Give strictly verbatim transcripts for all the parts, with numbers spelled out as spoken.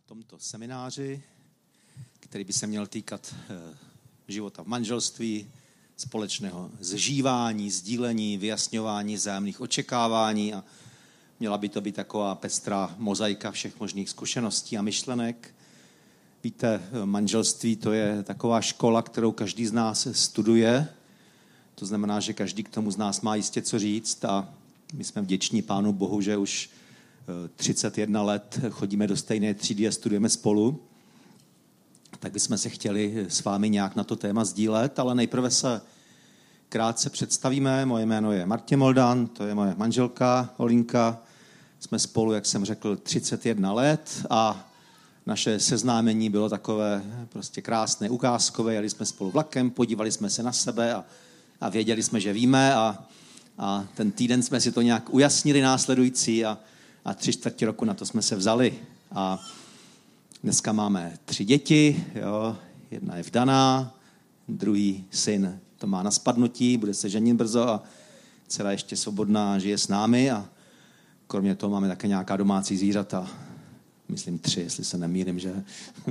tomto semináři, který by se měl týkat života v manželství, společného zžívání, sdílení, vyjasňování vzájemných očekávání a měla by to být taková pestrá mozaika všech možných zkušeností a myšlenek. Víte, manželství to je taková škola, kterou každý z nás studuje. To znamená, že každý k tomu z nás má jistě co říct a my jsme vděční Pánu Bohu, že už třicet jedna let chodíme do stejné třídy a studujeme spolu. Tak bychom se chtěli s vámi nějak na to téma sdílet, ale nejprve se krátce představíme. Moje jméno je Martin Moldan, to je moje manželka Olinka. Jsme spolu, jak jsem řekl, třicet jedna let a naše seznámení bylo takové prostě krásné, ukázkové. Jeli jsme spolu vlakem, podívali jsme se na sebe a, a věděli jsme, že víme a, a ten týden jsme si to nějak ujasnili následující a, a tři čtvrtě roku na to jsme se vzali. A dneska máme tři děti, jo, jedna je vdaná, druhý syn to má na spadnutí, bude se ženit brzo a dcera ještě svobodná žije s námi a kromě toho máme také nějaká domácí zvířata. Myslím tři, jestli se nemýlím, že...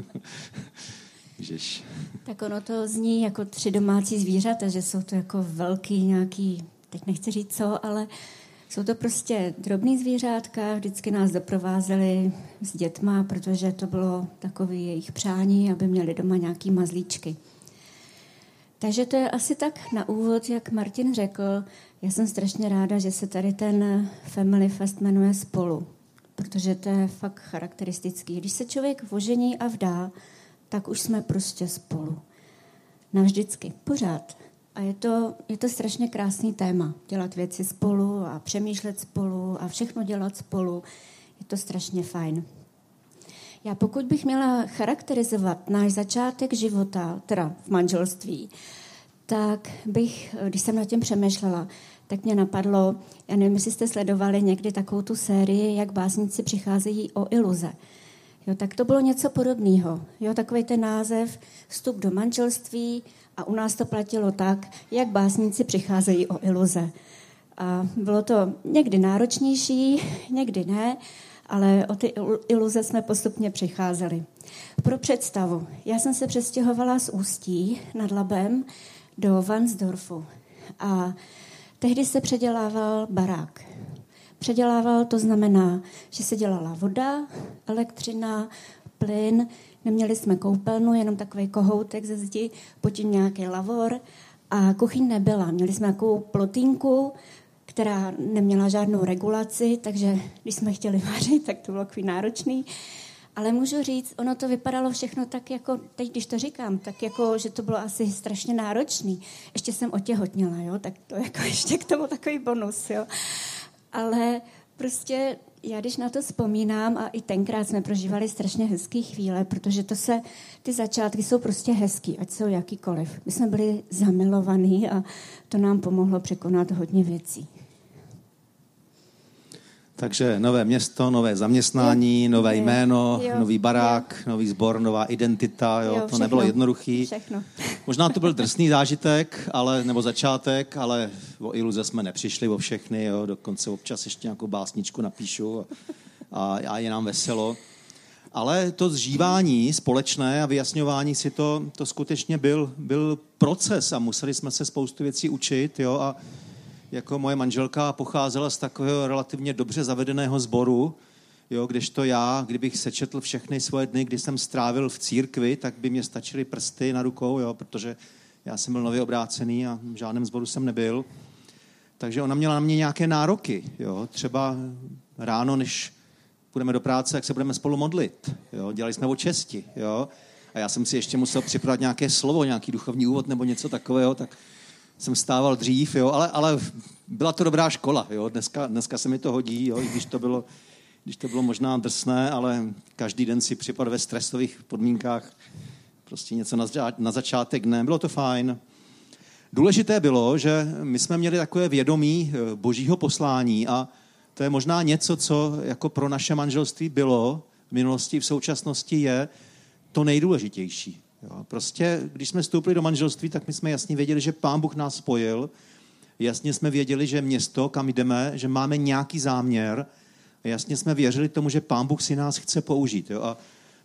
Ježiš. Tak ono to zní jako tři domácí zvířata, že jsou to jako velký nějaký, teď nechci říct co, ale jsou to prostě drobný zvířátka, vždycky nás doprovázeli s dětma, protože to bylo takové jejich přání, aby měli doma nějaký mazlíčky. Takže to je asi tak na úvod, jak Martin řekl. Já jsem strašně ráda, že se tady ten Family Fest jmenuje Spolu, protože to je fakt charakteristický. Když se člověk ožení a vdá, tak už jsme prostě spolu. Navždycky, pořád. A je to, je to strašně krásný téma. Dělat věci spolu a přemýšlet spolu a všechno dělat spolu. Je to strašně fajn. Já pokud bych měla charakterizovat náš začátek života, teda v manželství, tak bych, když jsem nad tím přemýšlela, tak mě napadlo, já nevím, jestli jste sledovali někdy takovou tu sérii, jak básníci přicházejí o iluze. Jo, tak to bylo něco podobného. Jo, takový ten název Vstup do manželství a u nás to platilo tak, jak básníci přicházejí o iluze. A bylo to někdy náročnější, někdy ne, ale o ty iluze jsme postupně přicházeli. Pro představu, já jsem se přestěhovala z Ústí nad Labem do Varnsdorfu a tehdy se předělával barák. Předělával to znamená, že se dělala voda, elektřina, plyn, neměli jsme koupelnu, jenom takový kohoutek ze zdi, pod tím nějaký lavor a kuchyň nebyla. Měli jsme takovou plotínku, která neměla žádnou regulaci, takže když jsme chtěli vařit, tak to bylo takový náročný. Ale můžu říct, ono to vypadalo všechno tak jako, teď když to říkám, tak jako, že to bylo asi strašně náročný. Ještě jsem otěhotněla, jo, tak to jako ještě k tomu takový bonus, jo. Ale prostě já když na to vzpomínám a i tenkrát jsme prožívali strašně hezký chvíle, protože to se, ty začátky jsou prostě hezký, ať jsou jakýkoliv. My jsme byli zamilovaní a to nám pomohlo překonat hodně věcí. Takže nové město, nové zaměstnání, jo, nové jméno, jo, nový barák, jo. Nový sbor, nová identita. Jo, jo, to všechno, nebylo jednoduchý. Všechno. Možná to byl drsný zážitek, ale, nebo začátek, ale o iluze jsme nepřišli, o všechny. Jo, dokonce občas ještě nějakou básničku napíšu a, a je nám veselo. Ale to zžívání společné a vyjasňování si to, to skutečně byl, byl proces a museli jsme se spoustu věcí učit. Jo, a jako moje manželka pocházela z takového relativně dobře zavedeného sboru, jo, kdežto já, kdybych sečetl všechny svoje dny, kdy jsem strávil v církvi, tak by mě stačily prsty na rukou, jo, protože já jsem byl nově obrácený a v žádném sboru jsem nebyl. Takže ona měla na mě nějaké nároky. Jo, třeba ráno, než půjdeme do práce, jak se budeme spolu modlit. Jo, dělali jsme o česti. Jo, a já jsem si ještě musel připravit nějaké slovo, nějaký duchovní úvod nebo něco takového, tak jsem stával dřív, jo, ale, ale byla to dobrá škola, jo, dneska, dneska se mi to hodí, jo, i když to bylo, když to bylo možná drsné, ale každý den si připadat ve stresových podmínkách prostě něco na, na začátek dne, bylo to fajn. Důležité bylo, že my jsme měli takové vědomí božího poslání a to je možná něco, co jako pro naše manželství bylo v minulosti, v současnosti je to nejdůležitější. Jo, prostě, když jsme vstoupili do manželství, tak my jsme jasně věděli, že Pán Bůh nás spojil. Jasně jsme věděli, že město, kam jdeme, že máme nějaký záměr. A jasně jsme věřili tomu, že Pán Bůh si nás chce použít. Jo. A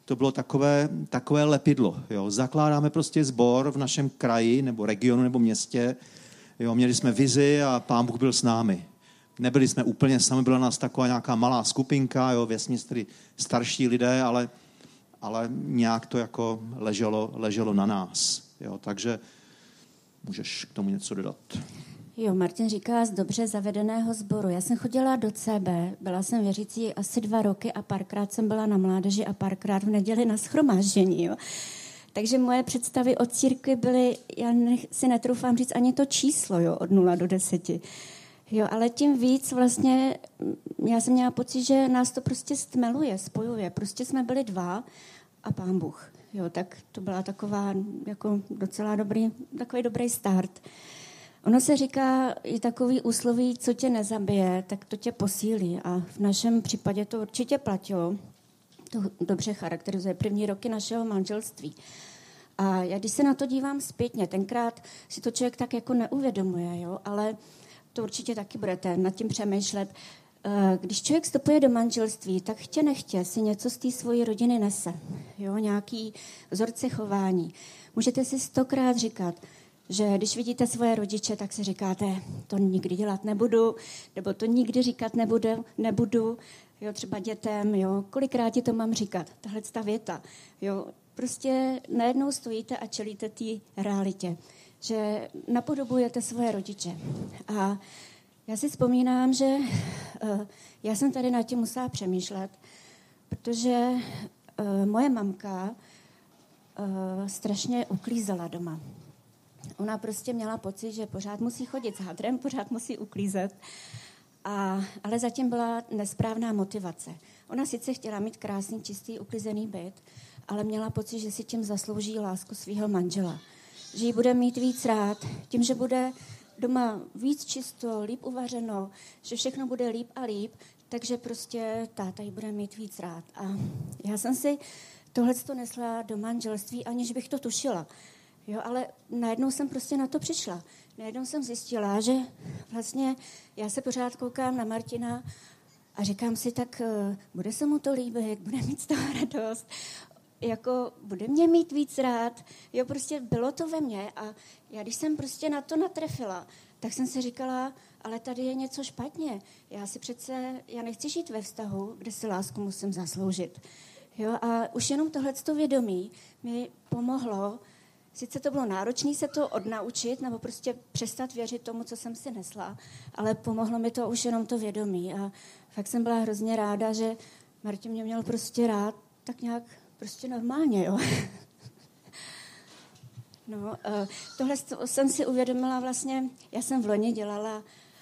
to bylo takové, takové lepidlo. Jo. Zakládáme prostě sbor v našem kraji, nebo regionu, nebo městě. Jo. Měli jsme vizi a Pán Bůh byl s námi. Nebyli jsme úplně sami, byla nás taková nějaká malá skupinka, jo, vesměs tedy starší lidé, ale, ale nějak to jako leželo, leželo na nás. Jo. Takže můžeš k tomu něco dodat. Jo, Martin říká z dobře zavedeného sboru. Já jsem chodila do C B, byla jsem věřící asi dva roky a párkrát jsem byla na mládeži a párkrát v neděli na shromáždění. Jo. Takže moje představy o církvi byly, já nech, si netroufám říct ani to číslo, jo, od nula do deseti. Jo, ale tím víc vlastně, já jsem měla pocit, že nás to prostě stmeluje, spojuje. Prostě jsme byli dva a Pán Bůh. Jo, tak to byla taková jako docela dobrý, takový dobrý start. Ono se říká, je takový úsloví, co tě nezabije, tak to tě posílí. A v našem případě to určitě platilo. To dobře charakterizuje první roky našeho manželství. A já když se na to dívám zpětně, tenkrát si to člověk tak jako neuvědomuje, jo? Ale to určitě taky budete nad tím přemýšlet. Když člověk vstupuje do manželství, tak chtě nechtě si něco z té svojí rodiny nese. Jo? Nějaký vzorce chování. Můžete si stokrát říkat, že když vidíte svoje rodiče, tak si říkáte, to nikdy dělat nebudu, nebo to nikdy říkat nebudu, nebudu jo, třeba dětem, jo, kolikrát ti to mám říkat, tahle ta věta. Jo, prostě najednou stojíte a čelíte té realitě, že napodobujete svoje rodiče. A já si vzpomínám, že uh, já jsem tady nad tím musela přemýšlet, protože uh, moje mamka uh, strašně uklízela doma. Ona prostě měla pocit, že pořád musí chodit s hadrem, pořád musí uklízet, a, ale zatím byla nesprávná motivace. Ona sice chtěla mít krásný, čistý, uklizený byt, ale měla pocit, že si tím zaslouží lásku svého manžela. Že ji bude mít víc rád, tím, že bude doma víc čisto, líp uvařeno, že všechno bude líp a líp, takže prostě táta ji bude mít víc rád. A já jsem si tohleto nesla do manželství, aniž bych to tušila. Jo, ale najednou jsem prostě na to přišla. Najednou jsem zjistila, že vlastně já se pořád koukám na Martina a říkám si, tak uh, bude se mu to líbit, bude mít z toho radost, jako bude mě mít víc rád. Jo, prostě bylo to ve mně a já když jsem prostě na to natrefila, tak jsem si říkala, ale tady je něco špatně. Já si přece, já nechci žít ve vztahu, kde si lásku musím zasloužit. Jo, a už jenom tohleto vědomí mi pomohlo. Sice to bylo náročné se to odnaučit, nebo prostě přestat věřit tomu, co jsem si nesla, ale pomohlo mi to už jenom to vědomí. A fakt jsem byla hrozně ráda, že Martin mě měl prostě rád tak nějak prostě normálně, jo. No, tohle jsem si uvědomila vlastně, já jsem v loni dělala,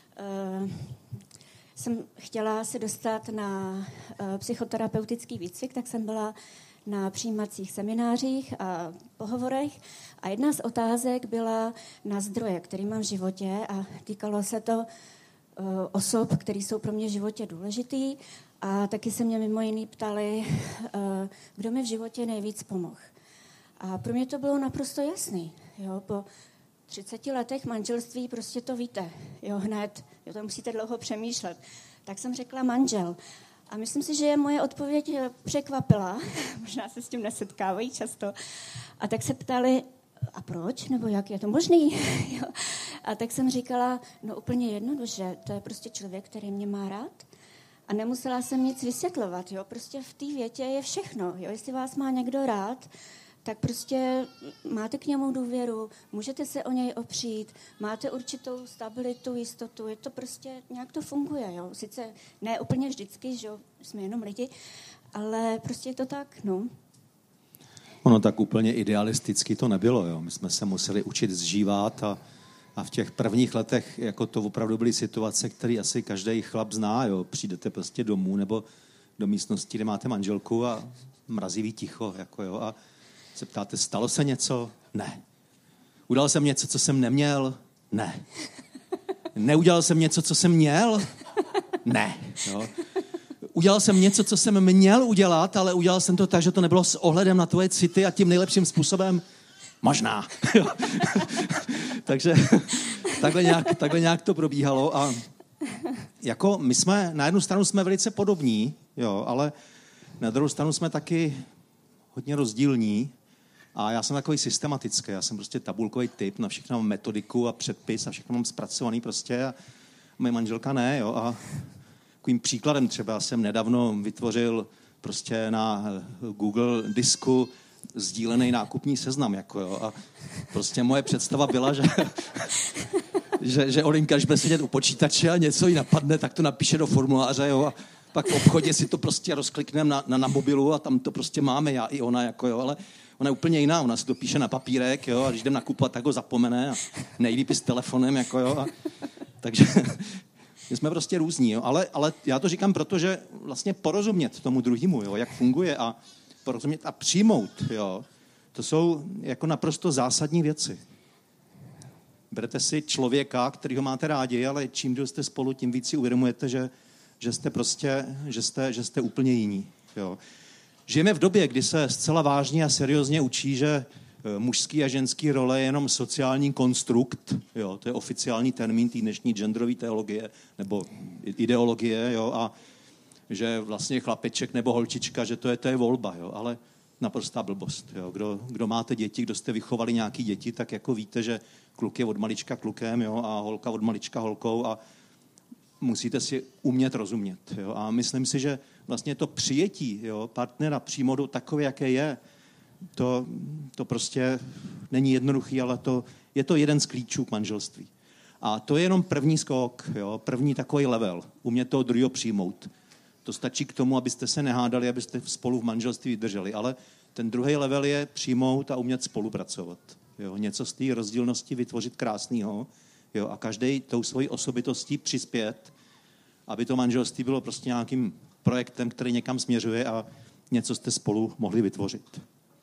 jsem chtěla se dostat na psychoterapeutický výcvik, tak jsem byla na přijímacích seminářích a pohovorech a jedna z otázek byla na zdroje, který mám v životě a týkalo se to uh, osob, které jsou pro mě v životě důležitý a taky se mě mimo jiný ptali, uh, kdo mi v životě nejvíc pomohl. A pro mě to bylo naprosto jasný. Jo? Po třiceti letech manželství prostě to víte. Jo, hned, jo, to musíte dlouho přemýšlet. Tak jsem řekla manžel. A myslím si, že moje odpověď překvapila. Možná se s tím nesetkávají často. A tak se ptali, a proč? Nebo jak je to možný? A tak jsem říkala, no úplně jednoduše, to je prostě člověk, který mě má rád. A nemusela jsem nic vysvětlovat. Jo? Prostě v té větě je všechno. Jo? Jestli vás má někdo rád, tak prostě máte k němu důvěru, můžete se o něj opřít, máte určitou stabilitu, jistotu, je to prostě, nějak to funguje, jo. Sice ne úplně vždycky, že jo, jsme jenom lidi, ale prostě je to tak, no. Ono tak úplně idealisticky to nebylo, jo. My jsme se museli učit zžívat a, a v těch prvních letech jako to opravdu byly situace, které asi každý chlap zná, jo. Přijdete prostě domů nebo do místnosti, kde máte manželku a mrazivý ticho, jako jo, a se ptáte, stalo se něco? Ne. Udělal jsem něco, co jsem neměl? Ne. Neudělal jsem něco, co jsem měl? Ne. Jo. Udělal jsem něco, co jsem měl udělat, ale udělal jsem to tak, že to nebylo s ohledem na tvoje city a tím nejlepším způsobem? Možná. Jo. Takže takhle nějak, takhle nějak to probíhalo a jako my jsme, na jednu stranu jsme velice podobní, jo, ale na druhou stranu jsme taky hodně rozdílní a já jsem takový systematický, já jsem prostě tabulkový typ, na všechno mám metodiku a předpis a všechno mám zpracovaný prostě a moje manželka ne, jo, a takovým příkladem třeba jsem nedávno vytvořil prostě na Google disku sdílený nákupní seznam, jako jo, a prostě moje představa byla, že, že, že Olinka, když bude sedět u počítače a něco jí napadne, tak to napíše do formuláře, jo, a pak v obchodě si to prostě rozklikneme na, na, na mobilu a tam to prostě máme, já i ona, jako jo, ale ona je úplně jiná, ona si to píše na papírek, jo, a když jdem nakupovat, tak ho zapomene a nejlíp i s telefonem, jako jo, a, takže my jsme prostě různí, jo, ale, ale já to říkám proto, že vlastně porozumět tomu druhému, jo, jak funguje a porozumět a přijmout, jo, to jsou jako naprosto zásadní věci. Berete si člověka, kterýho máte rádi, ale čím díl jste spolu, tím víc si uvědomujete, že, že jste prostě, že jste, že jste úplně jiní, jo. Žijeme v době, kdy se zcela vážně a seriózně učí, že mužský a ženský role je jenom sociální konstrukt, jo, to je oficiální termín té dnešní genderové teologie nebo ideologie, jo, a že vlastně chlapeček nebo holčička, že to je, to je volba, jo, ale naprostá blbost. Jo. Kdo, kdo máte děti, kdo jste vychovali nějaký děti, tak jako víte, že kluk je od malička klukem, jo, a holka od malička holkou a musíte si umět rozumět. Jo. A myslím si, že vlastně to přijetí, jo, partnera přímo do takové, jaké je, to, to prostě není jednoduchý, ale to, je to jeden z klíčů k manželství. A to je jenom první skok, jo, první takový level, umět toho druhého přijmout. To stačí k tomu, abyste se nehádali, abyste spolu v manželství vydrželi. Ale ten druhý level je přijmout a umět spolupracovat. Jo, něco z té rozdílnosti vytvořit krásného, jo, a každý tou svojí osobitostí přispět, aby to manželství bylo prostě nějakým projektem, který někam směřuje a něco jste spolu mohli vytvořit.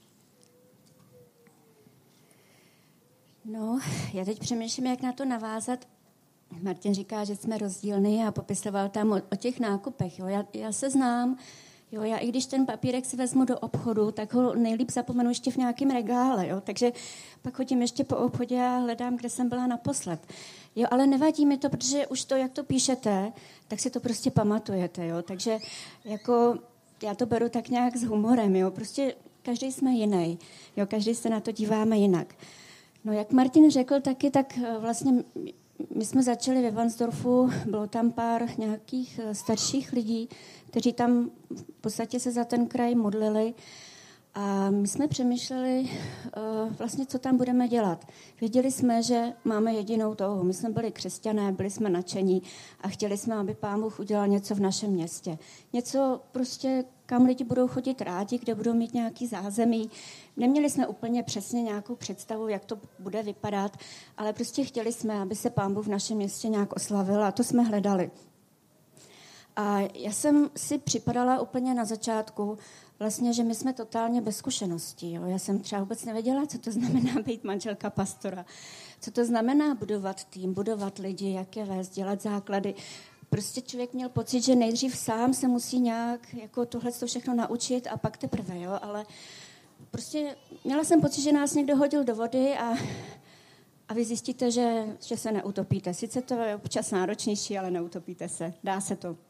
No, já teď přemýšlím, jak na to navázat. Martin říká, že jsme rozdílní a popisoval tam o, o těch nákupech. Jo. Já, já se znám, jo, já i když ten papírek si vezmu do obchodu, tak ho nejlíp zapomenu ještě v nějakém regále. Jo. Takže pak chodím ještě po obchodě a hledám, kde jsem byla naposled. Jo, ale nevadí mi to, protože už to, jak to píšete, tak si to prostě pamatujete. Jo. Takže jako, já to beru tak nějak s humorem. Jo. Prostě každý jsme jiný. Jo, každý se na to díváme jinak. No, jak Martin řekl taky, tak vlastně my jsme začali ve Vansdorfu, bylo tam pár nějakých starších lidí, kteří tam v podstatě se za ten kraj modlili a my jsme přemýšleli vlastně, co tam budeme dělat. Věděli jsme, že máme jedinou touhu. My jsme byli křesťané, byli jsme nadšení a chtěli jsme, aby Pán Bůh udělal něco v našem městě. Něco prostě, kam lidi budou chodit rádi, kde budou mít nějaký zázemí. Neměli jsme úplně přesně nějakou představu, jak to bude vypadat, ale prostě chtěli jsme, aby se Pán Bůh v našem městě nějak oslavil a to jsme hledali. A já jsem si připadala úplně na začátku, vlastně, že my jsme totálně bez zkušeností. Jo. Já jsem třeba vůbec nevěděla, co to znamená být manželka pastora. Co to znamená budovat tým, budovat lidi, jak je vést, dělat základy. Prostě člověk měl pocit, že nejdřív sám se musí nějak jako tohle všechno naučit a pak teprve, jo. Ale prostě měla jsem pocit, že nás někdo hodil do vody a, a vy zjistíte, že, že se neutopíte. Sice to je občas náročnější, ale neutopíte se. Dá se to.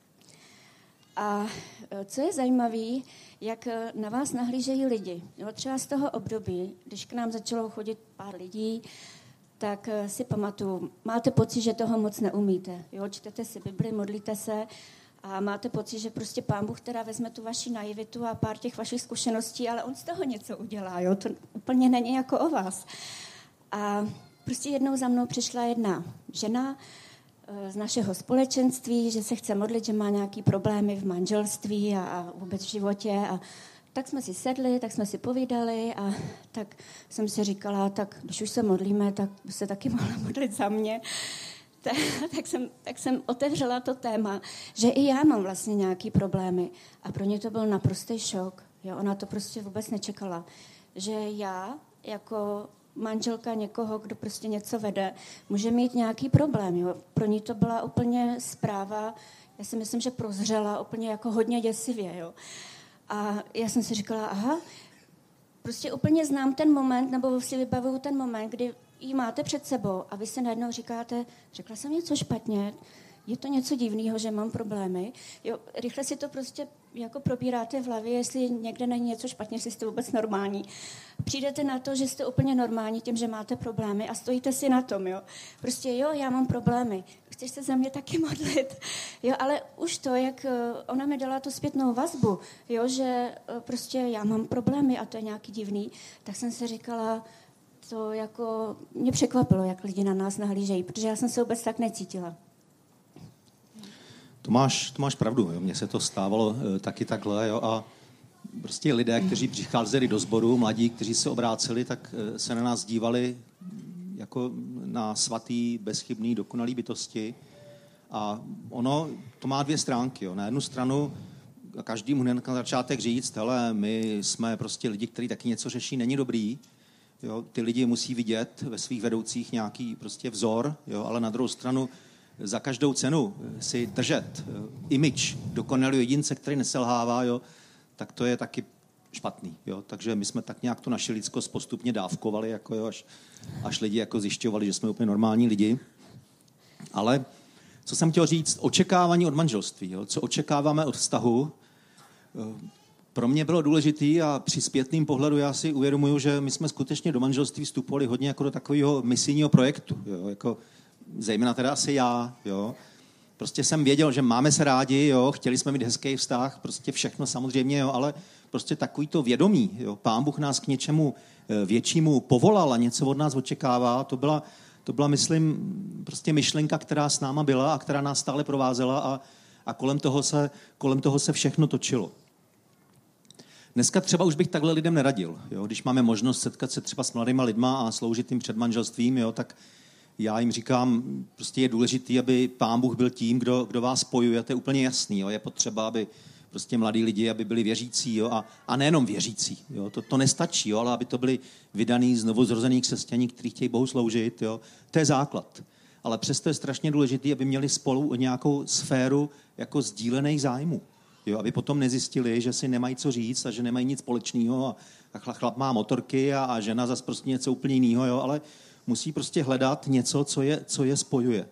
A co je zajímavé, jak na vás nahlížejí lidi. Jo, třeba z toho období, když k nám začalo chodit pár lidí, tak si pamatuju, máte pocit, že toho moc neumíte. Jo, čtete si Bibli, modlíte se a máte pocit, že prostě Pán Bůh teda vezme tu vaši naivitu a pár těch vašich zkušeností, ale on z toho něco udělá. Jo, to úplně není jako o vás. A prostě jednou za mnou přišla jedna žena z našeho společenství, že se chce modlit, že má nějaký problémy v manželství a, a vůbec v životě. A tak jsme si sedli, tak jsme si povídali a tak jsem si říkala, tak když už se modlíme, tak by se taky mohla modlit za mě. Tak, tak, jsem, tak jsem otevřela to téma, že i já mám vlastně nějaký problémy. A pro ně to byl naprostý šok. Jo, ona to prostě vůbec nečekala. Že já jako manželka někoho, kdo prostě něco vede, může mít nějaký problém. Jo. Pro ní to byla úplně zpráva, já si myslím, že prozřela úplně jako hodně děsivě. Jo. A já jsem si říkala, aha, prostě úplně znám ten moment, nebo si vybavuju ten moment, kdy ji máte před sebou a vy se najednou říkáte, řekla jsem něco špatně, je to něco divného, že mám problémy. Jo, rychle si to prostě jako probíráte v hlavě, jestli někde není něco špatně, jestli jste vůbec normální. Přijdete na to, že jste úplně normální tím, že máte problémy a stojíte si na tom, jo. Prostě jo, já mám problémy, chceš se za mě taky modlit, jo, ale už to, jak ona mi dala tu zpětnou vazbu, jo, že prostě já mám problémy a to je nějaký divný, tak jsem si říkala, to jako mě překvapilo, jak lidi na nás nahlížejí, protože já jsem se vůbec tak necítila. To máš, to máš pravdu, jo. Mně se to stávalo e, taky takhle, jo, a prostě lidé, kteří přicházeli do sboru, mladí, kteří se obráceli, tak e, se na nás dívali jako na svatý, bezchybný, dokonalý bytosti. A ono, to má dvě stránky, jo. Na jednu stranu každý mu hned na začátek říct, hele, my jsme prostě lidi, kteří taky něco řeší, není dobrý. Jo. Ty lidi musí vidět ve svých vedoucích nějaký prostě vzor, jo, ale na druhou stranu za každou cenu si držet image dokonalého jedince, který neselhává, jo, tak to je taky špatný. Jo. Takže my jsme tak nějak tu naši lidskost postupně dávkovali, jako, jo, až, až lidi jako zjišťovali, že jsme úplně normální lidi. Ale co jsem chtěl říct, očekávání od manželství, jo, co očekáváme od vztahu, pro mě bylo důležitý a při zpětným pohledu já si uvědomuju, že my jsme skutečně do manželství vstupovali hodně jako do takového misijního projektu, jo, jako zejména teda asi já, jo. Prostě jsem věděl, že máme se rádi, jo, chtěli jsme mít hezký vztah, prostě všechno samozřejmě, jo, ale prostě takový to vědomí, jo, Pán Bůh nás k něčemu většímu povolal a něco od nás očekává, to byla, to byla, myslím, prostě myšlenka, která s náma byla a která nás stále provázela a, a kolem toho se, kolem toho se všechno točilo. Dneska třeba už bych takhle lidem neradil, jo, když máme možnost setkat se třeba s mladýma lidma a sloužit jim před manželstvím, jo, tak já jim říkám, prostě je důležitý, aby Pán Bůh byl tím, kdo, kdo vás spojuje, to je úplně jasný, jo. Je potřeba, aby prostě mladí lidi, aby byli věřící, jo, a, a nejenom věřící, jo. To, to nestačí, jo, ale aby to byli vydaný znovu zrozený křesťaní, kteří chtějí Bohu sloužit, jo. To je základ. Ale přesto je strašně důležitý, aby měli spolu nějakou sféru jako sdílených zájmů, jo, aby potom nezjistili, že si nemají co říct a že nemají nic společného a, a chlap má motorky a, a žena zase prostě něco úplně jiného, jo, ale musí prostě hledat něco, co je, co je spojuje.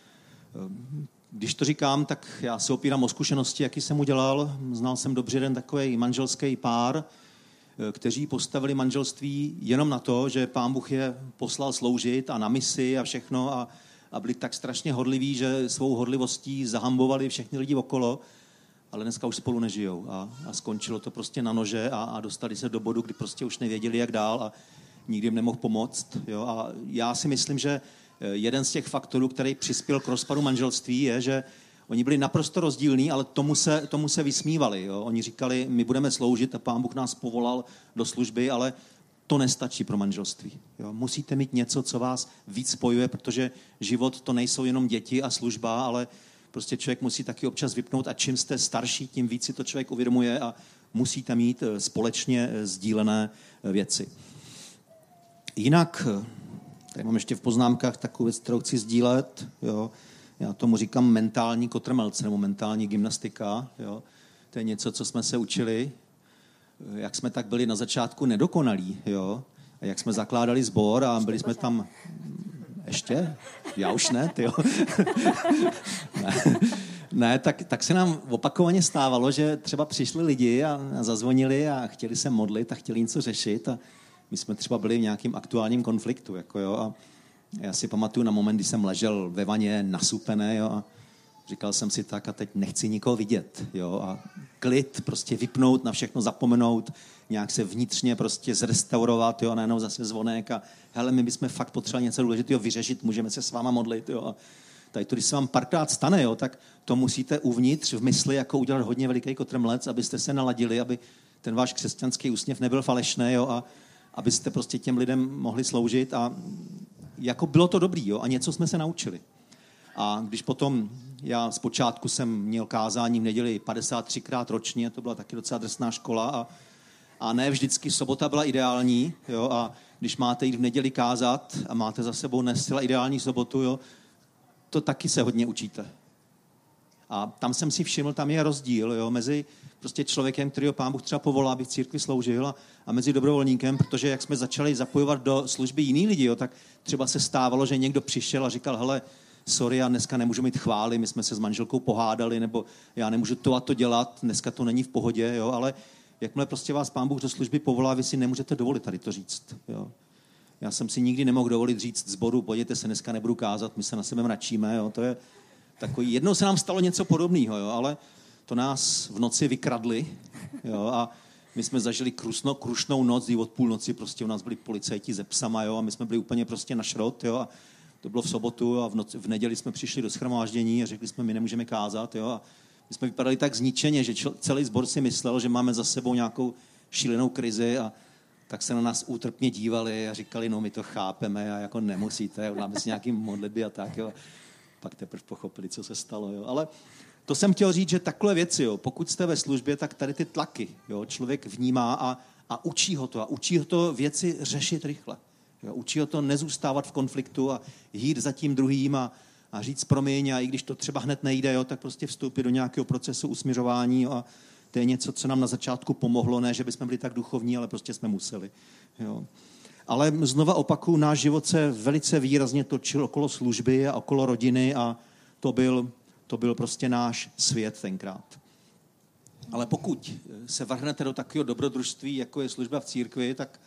Když to říkám, tak já se opírám o zkušenosti, jaký jsem udělal. Znal jsem dobře jeden takový manželský pár, kteří postavili manželství jenom na to, že Pán Bůh je poslal sloužit a na misi a všechno a, a byli tak strašně horliví, že svou horlivostí zahambovali všechny lidi okolo, ale dneska už spolu nežijou a, a skončilo to prostě na nože a, a dostali se do bodu, kdy prostě už nevěděli, jak dál a nikdy jim nemohl pomoct. Jo? A já si myslím, že jeden z těch faktorů, který přispěl k rozpadu manželství, je, že oni byli naprosto rozdílní, ale tomu se, tomu se vysmívali. Jo? Oni říkali, my budeme sloužit a Pán Bůh nás povolal do služby, ale to nestačí pro manželství. Jo? Musíte mít něco, co vás víc spojuje, protože život to nejsou jenom děti a služba, ale prostě člověk musí taky občas vypnout a čím jste starší, tím víc si to člověk uvědomuje a musíte mít společně sdílené věci. Jinak, tady mám ještě v poznámkách takovou věc, kterou chci sdílet, jo. Já tomu říkám mentální kotrmelce nebo mentální gymnastika, jo. To je něco, co jsme se učili, jak jsme tak byli na začátku nedokonalí, jo. A jak jsme zakládali sbor a byli jsme tam... Ještě? Já už ne, tyjo. ne, ne tak, tak se nám opakovaně stávalo, že třeba přišli lidi a, a zazvonili a chtěli se modlit a chtěli něco řešit a my jsme třeba byli v nějakým aktuálním konfliktu, jako jo, a já si pamatuju na moment, kdy jsem ležel ve vaně nasupené, jo, a říkal jsem si tak a teď nechci nikoho vidět, jo, a klid, prostě vypnout, na všechno zapomenout, nějak se vnitřně prostě zrestaurovat, jo, a najednou zase zvonek a hele, my bychom fakt potřebovali něco důležitého vyřešit, můžeme se s váma modlit, jo, a tady to, když se vám párkrát stane, jo, tak to musíte uvnitř v mysli jako udělat hodně veliký kotrmelec, abyste se naladili, aby ten váš křesťanský úsměv nebyl falešný, jo, a abyste prostě těm lidem mohli sloužit a jako bylo to dobrý, jo, a něco jsme se naučili. A když potom, já zpočátku jsem měl kázání v neděli padesát tři krát ročně, to byla taky docela drsná škola a, a ne vždycky sobota byla ideální, jo, a když máte jít v neděli kázat a máte za sebou nescela ideální sobotu, jo, to taky se hodně učíte. A tam jsem si všiml, tam je rozdíl, jo, mezi prostě člověkem, kterýho Pán Bůh třeba povolá, aby v církvi sloužil a, a mezi dobrovolníkem, protože jak jsme začali zapojovat do služby jiný lidi, jo, tak třeba se stávalo, že někdo přišel a říkal, hele, sorry, já dneska nemůžu mít chvály, my jsme se s manželkou pohádali, nebo já nemůžu to a to dělat, dneska to není v pohodě, jo, ale jakmile prostě vás Pán Bůh do služby povolá, vy si nemůžete dovolit tady to říct, jo. Já jsem si nikdy nemohl dovolit říct sboru, podívejte se, dneska nebudu kázat, my se na sebe mračíme, jo, to je takový, jednou se nám stalo něco podobného, jo, ale to nás v noci vykradli, jo, a my jsme zažili krusno, krušnou noc, kdy od půlnoci prostě u nás byli policajti ze psama, jo, a my jsme byli úplně prostě na šrot, jo, a to bylo v sobotu a v, noci, v neděli jsme přišli do shromáždění a řekli jsme, my nemůžeme kázat, jo, a my jsme vypadali tak zničeně, že čel, celý sbor si myslel, že máme za sebou nějakou šílenou krizi a tak se na nás útrpně dívali a říkali, no my to chápeme a jako nemusíte, máme si nějaký modlitby a tak, jo. Pak teprve pochopili, co se stalo, jo, ale to jsem chtěl říct, že takhle věci, jo, pokud jste ve službě, tak tady ty tlaky, jo, člověk vnímá a, a učí ho to. A učí ho to věci řešit rychle. Jo, učí ho to nezůstávat v konfliktu a jít za tím druhým a, a říct promiň a i když to třeba hned nejde, jo, tak prostě vstoupit do nějakého procesu usměřování, jo, a to je něco, co nám na začátku pomohlo, ne, že bychom byli tak duchovní, ale prostě jsme museli. Jo. Ale znova opakuju, náš život se velice výrazně točil okolo služby a okolo rodiny a to byl To byl prostě náš svět tenkrát. Ale pokud se vrhnete do takového dobrodružství, jako je služba v církvi, tak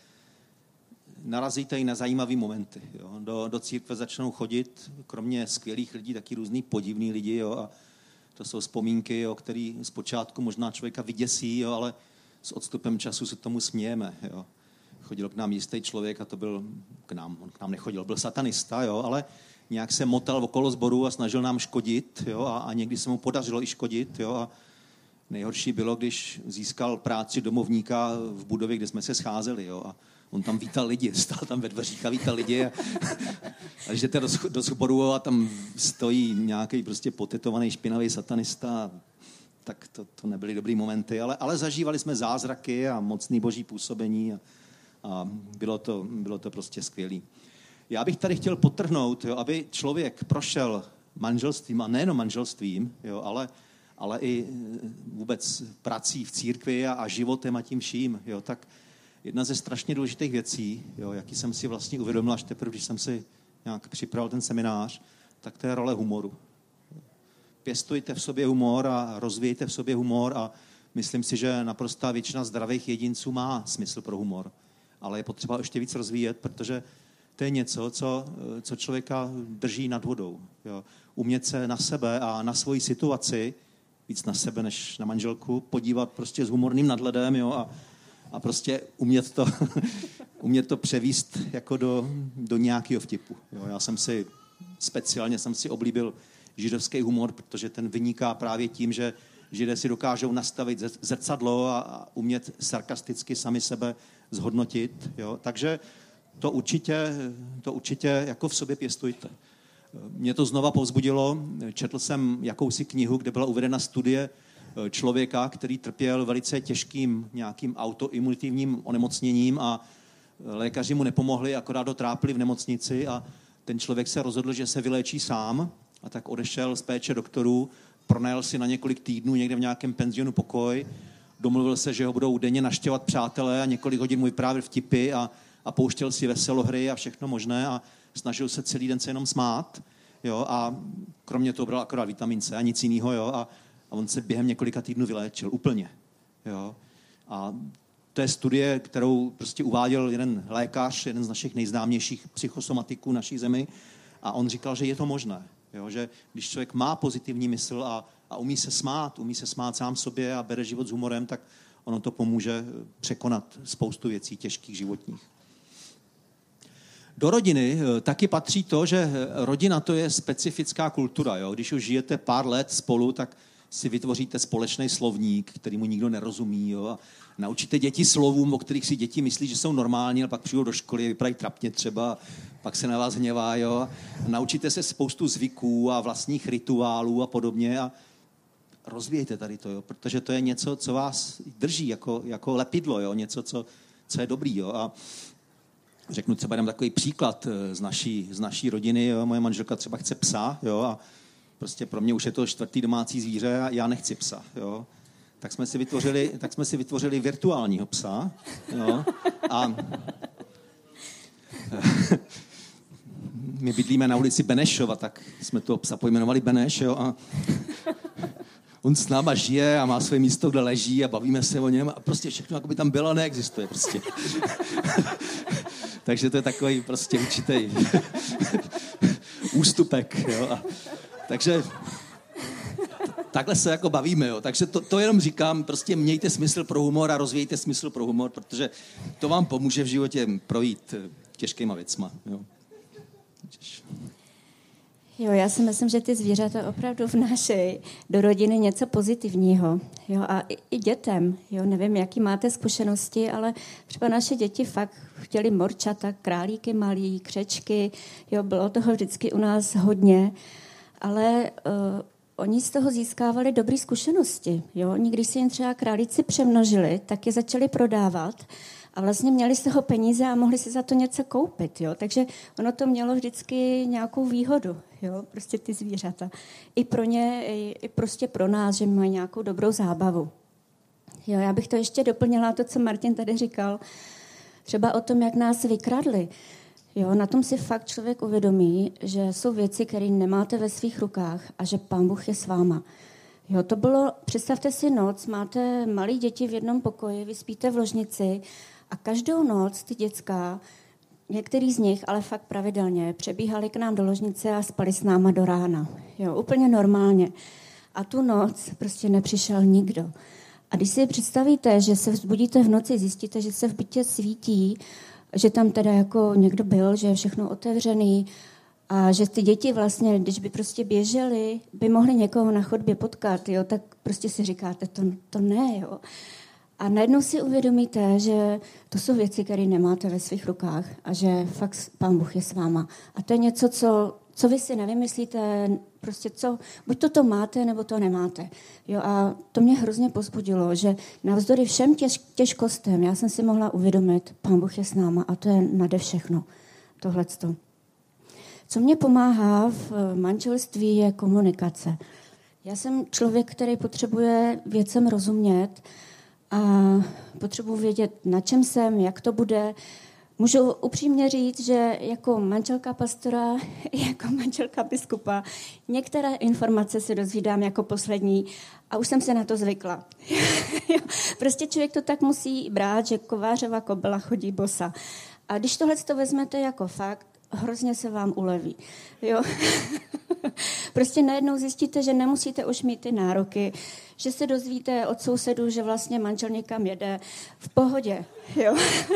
narazíte i na zajímavé momenty. Jo. Do, do církve začnou chodit, kromě skvělých lidí, taky různý podivný lidi. Jo. A to jsou vzpomínky, jo, které zpočátku možná člověka vyděsí, jo, ale s odstupem času se tomu smějeme. Jo. Chodil k nám jistý člověk a to byl k nám, on k nám nechodil, byl satanista, jo, ale nějak se motal okolo sboru a snažil nám škodit, jo, a, a někdy se mu podařilo i škodit, jo, a nejhorší bylo, když získal práci domovníka v budově, kde jsme se scházeli, jo, a on tam vítal lidi, stál tam ve dveřích a vítal lidi a, a jdete do, do sboru a tam stojí nějaký prostě potetovaný špinavý satanista, tak to, to nebyly dobrý momenty, ale, ale zažívali jsme zázraky a mocný boží působení a, a bylo to, bylo to prostě skvělý. Já bych tady chtěl podtrhnout, jo, aby člověk prošel manželstvím, a nejenom manželstvím, jo, ale, ale i vůbec prací v církvi a, a životem a tím vším. Jo, tak jedna ze strašně důležitých věcí, jo, jaký jsem si vlastně uvědomil až teprve, když jsem si nějak připravil ten seminář, tak to je role humoru. Pěstujte v sobě humor a rozvíjejte v sobě humor a myslím si, že naprostá většina zdravých jedinců má smysl pro humor. Ale je potřeba ještě víc rozvíjet, protože to je něco, co, co člověka drží nad vodou. Jo. Umět se na sebe a na svoji situaci, víc na sebe než na manželku, podívat prostě s humorným nadhledem, jo, a, a prostě umět to, umět to převíst jako do, do nějakého vtipu. Jo. Já jsem si, speciálně jsem si oblíbil židovský humor, protože ten vyniká právě tím, že Židé si dokážou nastavit zrcadlo a, a umět sarkasticky sami sebe zhodnotit. Jo. Takže To určitě, to určitě jako v sobě pěstujte. Mě to znova povzbudilo. Četl jsem jakousi knihu, kde byla uvedena studie člověka, který trpěl velice těžkým nějakým autoimunitním onemocněním a lékaři mu nepomohli, akorát ho trápili v nemocnici a ten člověk se rozhodl, že se vyléčí sám a tak odešel z péče doktorů, pronajal si na několik týdnů někde v nějakém penzionu pokoj, domluvil se, že ho budou denně navštěvovat přátelé a několik hodin mu vyprávěl vtipy a a pouštěl si veselohry a všechno možné a snažil se celý den se jenom smát, jo, a kromě toho bral akorát vitamin C a nic jiného, jo, a, a on se během několika týdnů vyléčil úplně, jo. A to je studie, kterou prostě uváděl jeden lékař, jeden z našich nejznámějších psychosomatiků naší zemi a on říkal, že je to možné, jo, že když člověk má pozitivní mysl a, a umí se smát, umí se smát sám sobě a bere život s humorem, tak ono to pomůže překonat spoustu věcí těžkých životních. Do rodiny taky patří to, že rodina to je specifická kultura. Jo? Když už žijete pár let spolu, tak si vytvoříte společný slovník, kterýmu nikdo nerozumí. Jo? A naučíte děti slovům, o kterých si děti myslí, že jsou normální, ale pak přijdou do školy, vypadají trapně třeba, pak se na vás hněvá. Jo? A naučíte se spoustu zvyků a vlastních rituálů a podobně a rozvíjejte tady to, jo? Protože to je něco, co vás drží jako, jako lepidlo, jo? Něco, co, co je dobrý. Jo? A řeknu třeba dám takový příklad z naší, z naší rodiny. Jo? Moje manželka třeba chce psa, jo? A prostě pro mě už je to čtvrtý domácí zvíře a já nechci psa. Jo? Tak jsme si vytvořili, tak jsme si vytvořili virtuálního psa. Jo? A my bydlíme na ulici Benešova, tak jsme toho psa pojmenovali Beneš, jo, a on s náma žije a má své místo, kde leží a bavíme se o něm a prostě všechno, jako by tam bylo, neexistuje prostě. Takže to je takový prostě určitý ústupek, jo. A, takže takhle se jako bavíme, jo. Takže to, to jenom říkám, prostě mějte smysl pro humor a rozvíjejte smysl pro humor, protože to vám pomůže v životě projít těžkýma věcma, jo. Jo, já si myslím, že ty zvířata opravdu vnášejí do rodiny něco pozitivního. Jo, a i, i dětem. Jo, nevím, jaký máte zkušenosti, ale třeba naše děti fakt chtěli morčata, králíky malý, křečky. Jo, bylo toho vždycky u nás hodně, ale uh, oni z toho získávali dobré zkušenosti. Jo, oni, když si jen třeba králíci přemnožili, tak je začali prodávat. A vlastně měli z toho peníze a mohli si za to něco koupit. Jo? Takže ono to mělo vždycky nějakou výhodu, jo? Prostě ty zvířata. I pro ně, i, i prostě pro nás, že mají nějakou dobrou zábavu. Jo, já bych to ještě doplnila, to, co Martin tady říkal, třeba o tom, jak nás vykradli. Jo, na tom si fakt člověk uvědomí, že jsou věci, které nemáte ve svých rukách a že Pán Bůh je s váma. Jo, to bylo, představte si noc, máte malé děti v jednom pokoji, vy spíte v ložnici a každou noc ty děcka, některý z nich, ale fakt pravidelně, přebíhali k nám do ložnice a spali s náma do rána. Jo, úplně normálně. A tu noc prostě nepřišel nikdo. A když si představíte, že se vzbudíte v noci, zjistíte, že se v bytě svítí, že tam teda jako někdo byl, že je všechno otevřený, a že ty děti vlastně, když by prostě běžely, by mohly někoho na chodbě potkat, jo, tak prostě si říkáte, to, to ne, jo. A najednou si uvědomíte, že to jsou věci, které nemáte ve svých rukách a že fakt Pán Bůh je s váma. A to je něco, co, co vy si nevymyslíte, prostě co, buď to to máte, nebo to nemáte. Jo, a to mě hrozně povzbudilo, že navzdory všem těž, těžkostem já jsem si mohla uvědomit, Pán Bůh je s náma a to je nade všechno, tohleto. Co mě pomáhá v manželství, je komunikace. Já jsem člověk, který potřebuje věcem rozumět a potřebuji vědět, na čem jsem, jak to bude. Můžu upřímně říct, že jako manželka pastora, jako manželka biskupa, některé informace se dozvídám jako poslední a už jsem se na to zvykla. Prostě člověk to tak musí brát, že kovářova kobyla chodí bosa. A když tohle to vezmete jako fakt, hrozně se vám uleví. Jo? Prostě najednou zjistíte, že nemusíte už mít ty nároky, že se dozvíte od sousedů, že vlastně manžel někam jede. V pohodě. Jo?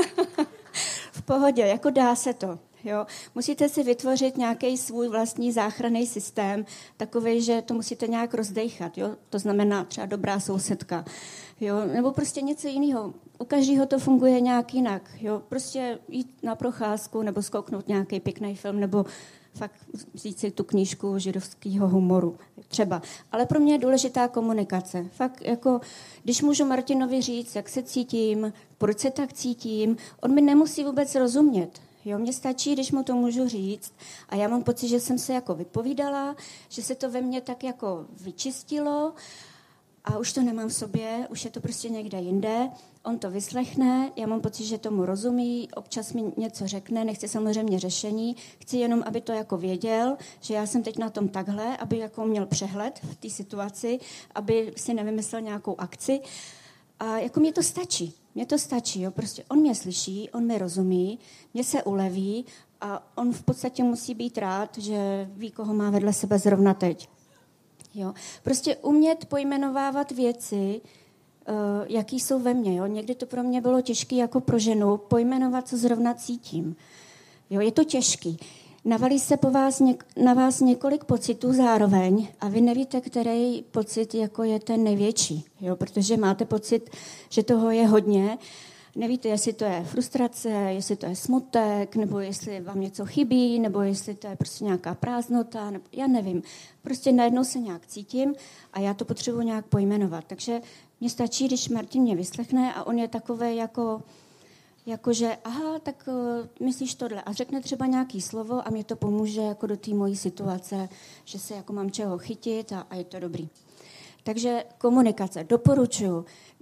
V pohodě, jako dá se to. Jo? Musíte si vytvořit nějaký svůj vlastní záchranný systém, takový, že to musíte nějak rozdejchat. Jo? To znamená třeba dobrá sousedka. Jo? Nebo prostě něco jiného. U každého to funguje nějak jinak. Jo? Prostě jít na procházku nebo zkouknout nějaký pěkný film nebo fakt vzít si tu knížku židovského humoru. Třeba. Ale pro mě je důležitá komunikace. Fakt jako, když můžu Martinovi říct, jak se cítím, proč se tak cítím, on mi nemusí vůbec rozumět. Jo, mně stačí, když mu to můžu říct a já mám pocit, že jsem se jako vypovídala, že se to ve mně tak jako vyčistilo a už to nemám v sobě, už je to prostě někde jinde. On to vyslechne, já mám pocit, že tomu rozumí, občas mi něco řekne, nechci samozřejmě řešení, chci jenom, aby to jako věděl, že já jsem teď na tom takhle, aby jako měl přehled v té situaci, aby si nevymyslel nějakou akci. A jako mě to stačí, mě to stačí, jo, prostě on mě slyší, on mi rozumí, mě se uleví a on v podstatě musí být rád, že ví, koho má vedle sebe zrovna teď. Jo. Prostě umět pojmenovávat věci, uh, jaký jsou ve mně. Jo. Někdy to pro mě bylo těžké jako pro ženu, pojmenovat, co zrovna cítím. Jo, je to těžký. Navalí se po vás něk- na vás několik pocitů zároveň a vy nevíte, který pocit jako je ten největší, jo? Protože máte pocit, že toho je hodně. Nevíte, jestli to je frustrace, jestli to je smutek, nebo jestli vám něco chybí, nebo jestli to je prostě nějaká prázdnota, nebo já nevím. Prostě najednou se nějak cítím a já to potřebuji nějak pojmenovat. Takže mně stačí, když Martin mě vyslechne a on je takovej jako... Jakože, aha, tak uh, myslíš tohle. A řekne třeba nějaký slovo a mě to pomůže jako do té mojí situace, že se jako mám čeho chytit a, a je to dobrý. Takže komunikace. Doporučuji.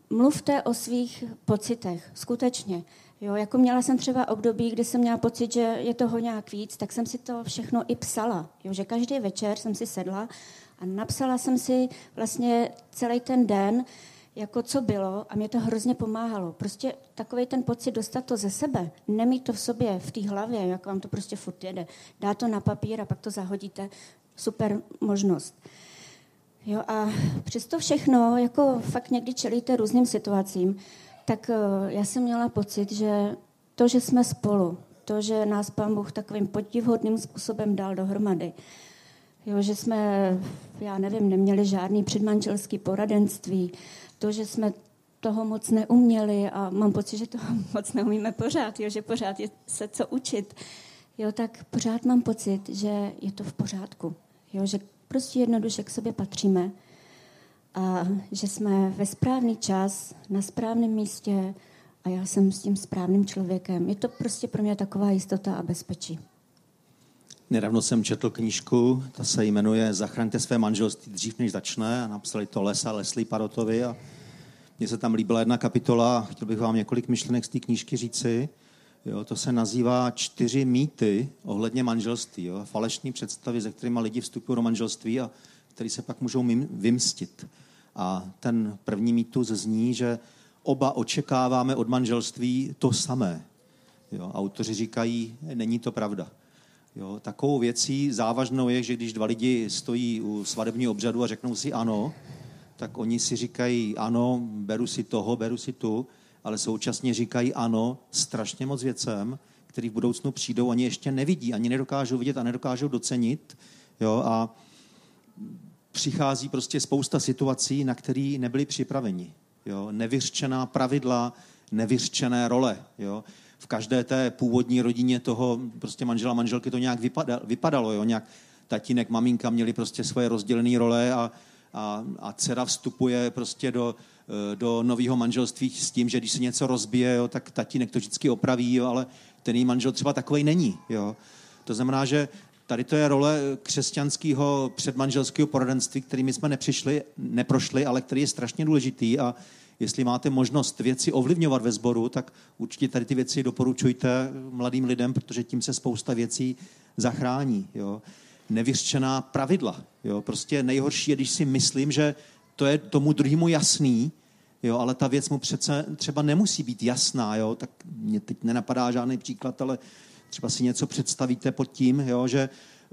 mluvte o svých pocitech, skutečně. Jo, jako měla jsem třeba období, kdy jsem měla pocit, že je toho nějak víc, tak jsem si to všechno i psala. Jo, že každý večer jsem si sedla a napsala jsem si vlastně celý ten den, jako co bylo, a mě to hrozně pomáhalo. Prostě takovej ten pocit dostat to ze sebe, nemít to v sobě, v té hlavě, jak vám to prostě furt jede. Dá to na papír a pak to zahodíte. Super možnost. Jo, a přesto všechno, jako fakt někdy čelíte různým situacím, tak já jsem měla pocit, že to, že jsme spolu, to, že nás Pán Bůh takovým podivhodným způsobem dal dohromady, jo, že jsme, já nevím, neměli žádný předmanželský poradenství, to, že jsme toho moc neuměli a mám pocit, že toho moc neumíme pořád, jo, že pořád je se co učit, jo, tak pořád mám pocit, že je to v pořádku, jo, že prostě jednoduše k sobě patříme a že jsme ve správný čas, na správném místě a já jsem s tím správným člověkem. Je to prostě pro mě taková jistota a bezpečí. Nedávno jsem četl knížku, ta se jmenuje Zachraňte své manželství dřív, než začne, a napsali to Les a Leslie Parotovi a mně se tam líbila jedna kapitola, chtěl bych vám několik myšlenek z té knížky říci. Jo, to se nazývá čtyři mýty ohledně manželství, jo, falešné představy, se kterými lidi vstupují do manželství a který se pak můžou vymstit. A ten první mýtus zní, že oba očekáváme od manželství to samé. Jo, autoři říkají, není to pravda. Jo, takovou věcí závažnou je, že když dva lidi stojí u svatebního obřadu a řeknou si ano, tak oni si říkají ano, beru si toho, beru si tu, ale současně říkají ano strašně moc věcem, který v budoucnu přijdou, oni ještě nevidí, ani nedokážou vidět a nedokážou docenit. Jo, a přichází prostě spousta situací, na které nebyli připraveni. Jo, nevyřčená pravidla, nevyřčené role. Jo. V každé té původní rodině toho prostě manžela, manželky to nějak vypadalo. vypadalo jo. Nějak tatínek, maminka měli prostě svoje rozdělené role a, a, a dcera vstupuje prostě do, do nového manželství s tím, že když se něco rozbije, jo, tak tatínek to vždycky opraví, jo, ale ten její manžel třeba takovej není. Jo. To znamená, že tady to je role křesťanského předmanželského poradenství, kterými jsme nepřišli, neprošli, ale který je strašně důležitý a jestli máte možnost věci ovlivňovat ve sboru, tak určitě tady ty věci doporučujte mladým lidem, protože tím se spousta věcí zachrání. Jo. Nevyřčená pravidla. Jo. Prostě nejhorší je, když si myslím, že to je tomu druhému jasný, jo, ale ta věc mu přece třeba nemusí být jasná. Jo. Tak mě teď nenapadá žádný příklad, ale třeba si něco představíte pod tím, jo, že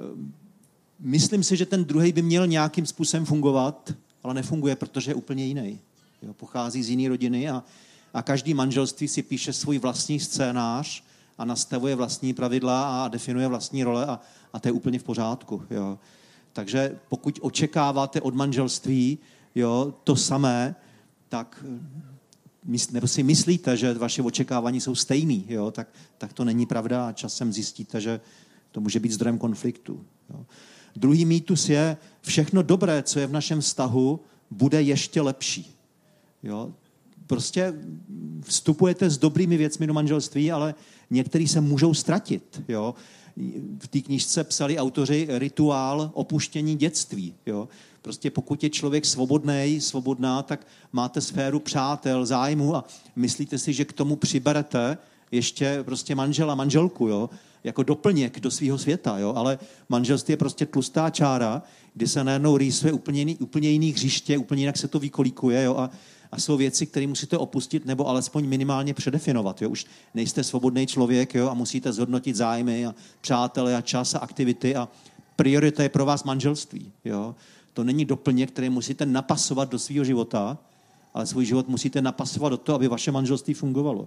myslím si, že ten druhej by měl nějakým způsobem fungovat, ale nefunguje, protože je úplně jiný. Jo, pochází z jiné rodiny a, a každý manželství si píše svůj vlastní scénář a nastavuje vlastní pravidla a definuje vlastní role a, a to je úplně v pořádku. Jo. Takže pokud očekáváte od manželství jo, to samé, tak nebo si myslíte, že vaše očekávání jsou stejný, jo, tak, tak to není pravda a časem zjistíte, že to může být zdrojem konfliktu. Jo. Druhý mýtus je, všechno dobré, co je v našem vztahu, bude ještě lepší. Jo. Prostě vstupujete s dobrými věcmi do manželství, ale některý se můžou ztratit. Jo. V té knížce psali autoři rituál opuštění dětství. Jo. Prostě pokud je člověk svobodnej, svobodná, tak máte sféru přátel, zájmu a myslíte si, že k tomu přiberete ještě prostě manžela, manželku, jo, jako doplněk do svého světa, jo, ale manželství je prostě tlustá čára, kdy se najednou rýsuje úplně jiný, úplně jiný hřiště, úplně jinak se to vykolíkuje, jo, a, a jsou věci, které musíte opustit nebo alespoň minimálně předefinovat, jo, už nejste svobodný člověk, jo, a musíte zhodnotit zájmy a přátele a čas a aktivity a priorita je pro vás manželství, jo. To není doplněk, který musíte napasovat do svého života, ale svůj život musíte napasovat do toho, aby vaše manželství fungovalo.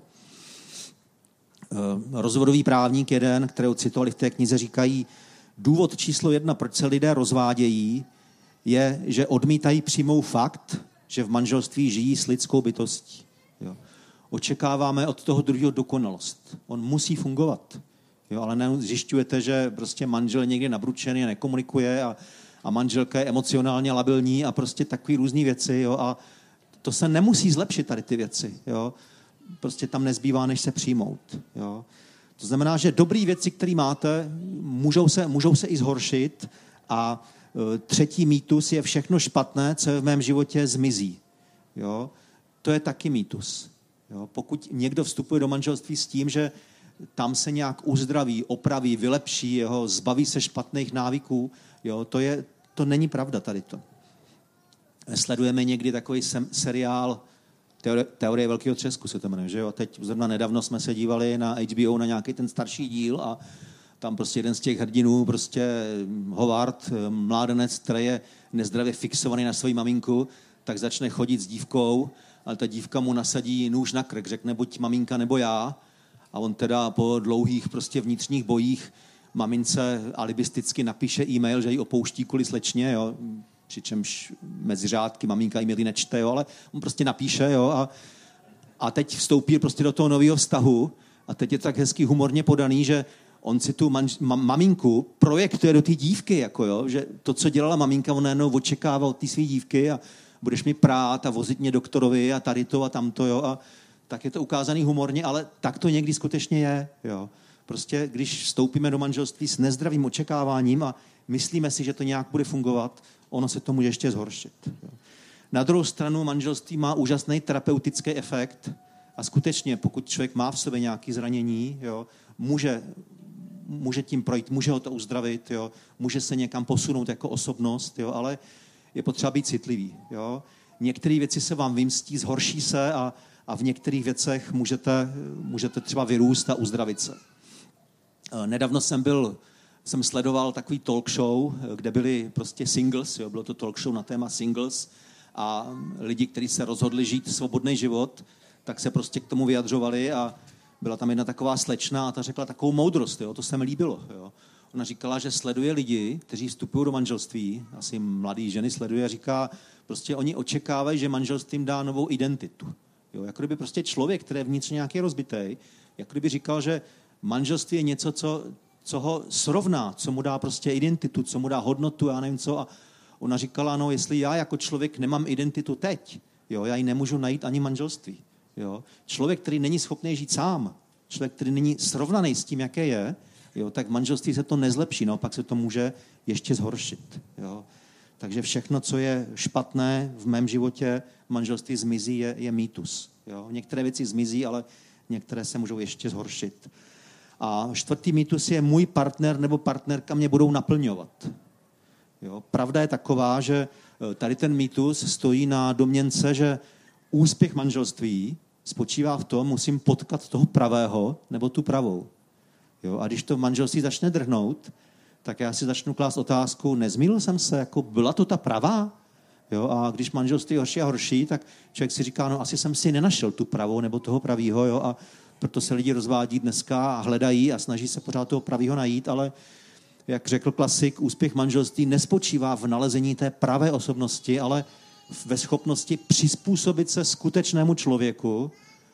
Rozvodový právník jeden, kterého citovali v té knize, říkají, důvod číslo jedna, proč se lidé rozvádějí, je, že odmítají přijmout fakt, že v manželství žijí s lidskou bytostí. Jo. Očekáváme od toho druhého dokonalost. On musí fungovat. Jo, ale ne, zjišťujete, že prostě manžel někde nabručený a nekomunikuje a a manželka je emocionálně labilní a prostě takový různý věci, jo, a to se nemusí zlepšit tady ty věci, jo. Prostě tam nezbývá, než se přijmout, jo. To znamená, že dobrý věci, které máte, můžou se, můžou se i zhoršit a e, třetí mýtus je všechno špatné, co je v mém životě zmizí, jo. to je taky mýtus. Jo? Pokud někdo vstupuje do manželství s tím, že tam se nějak uzdraví, opraví, vylepší, jeho, zbaví se špatných návyků, jo? To, je, to není pravda tady to. Sledujeme někdy takový sem, seriál Teorie, Teorie velkého třesku se to jmenuje, že jo? Teď zrovna nedávno jsme se dívali na H B O na nějaký ten starší díl a tam prostě jeden z těch hrdinů, prostě Howard, mládenec, který je nezdravě fixovaný na svoji maminku, tak začne chodit s dívkou, ale ta dívka mu nasadí nůž na krk, řekne buď maminka nebo já a on teda po dlouhých prostě vnitřních bojích mamince alibisticky napíše e-mail, že ji opouští kvůli slečně, jo? Přičemž mezi řádky maminka e-maily nečte, jo? Ale on prostě napíše, jo? A, a teď vstoupí prostě do toho nového vztahu a teď je to tak hezky humorně podaný, že on si tu manž, ma, maminku projektuje do té dívky, jako jo, že to, co dělala maminka, on najednou očekává od té své dívky a budeš mi prát a vozit mě doktorovi a tady to a tamto, jo, a tak je to ukázaný humorně, ale tak to někdy skutečně je, jo. Prostě, když vstoupíme do manželství s nezdravým očekáváním a myslíme si, že to nějak bude fungovat, ono se to může ještě zhoršit. Jo. Na druhou stranu manželství má úžasný terapeutický efekt a skutečně, pokud člověk má v sobě nějaké zranění, jo, může může tím projít, může ho to uzdravit, jo, může se někam posunout jako osobnost, jo, ale je potřeba být citlivý. Jo. Některé věci se vám vymstí, zhorší se a, a v některých věcech můžete, můžete třeba vyrůst a uzdravit se. Nedávno jsem byl, jsem sledoval takový talk show, kde byli prostě singles, jo, bylo to talk show na téma singles a lidi, kteří se rozhodli žít svobodný život, tak se prostě k tomu vyjadřovali a byla tam jedna taková slečna a ta řekla takovou moudrost, jo, to se mi líbilo. Jo. Ona říkala, že sleduje lidi, kteří vstupují do manželství, asi mladý ženy sleduje a říká, prostě oni očekávají, že manželství jim dá novou identitu. Jo, jako kdyby prostě člověk, který je vnitřně nějaký rozbitej, jako kdyby říkal, že manželství je něco, co, co ho srovná, co mu dá prostě identitu, co mu dá hodnotu, já nevím co. A ona říkala, no jestli já jako člověk nemám identitu teď, jo, já ji nemůžu najít ani manželství. Jo. Člověk, který není schopný žít sám, člověk, který není srovnaný s tím, jaké je, jo, tak v manželství se to nezlepší, no, pak se to může ještě zhoršit. Jo. Takže všechno, co je špatné v mém životě, v manželství zmizí, je, je mýtus. Jo. Některé věci zmizí, ale některé se můžou ještě zhoršit. A čtvrtý mýtus je, můj partner nebo partnerka mě budou naplňovat. Jo. Pravda je taková, že tady ten mýtus stojí na domněnce, že úspěch manželství spočívá v tom, musím potkat toho pravého nebo tu pravou. Jo? A když to manželství začne drhnout, tak já si začnu klást otázku, nezmýlil jsem se, jako byla to ta pravá? Jo? A když manželství je horší a horší, tak člověk si říká, no asi jsem si nenašel tu pravou nebo toho pravýho, jo? A proto se lidi rozvádí dneska a hledají a snaží se pořád toho pravýho najít, ale jak řekl klasik, úspěch manželství nespočívá v nalezení té pravé osobnosti, ale ve schopnosti přizpůsobit se skutečnému člověku,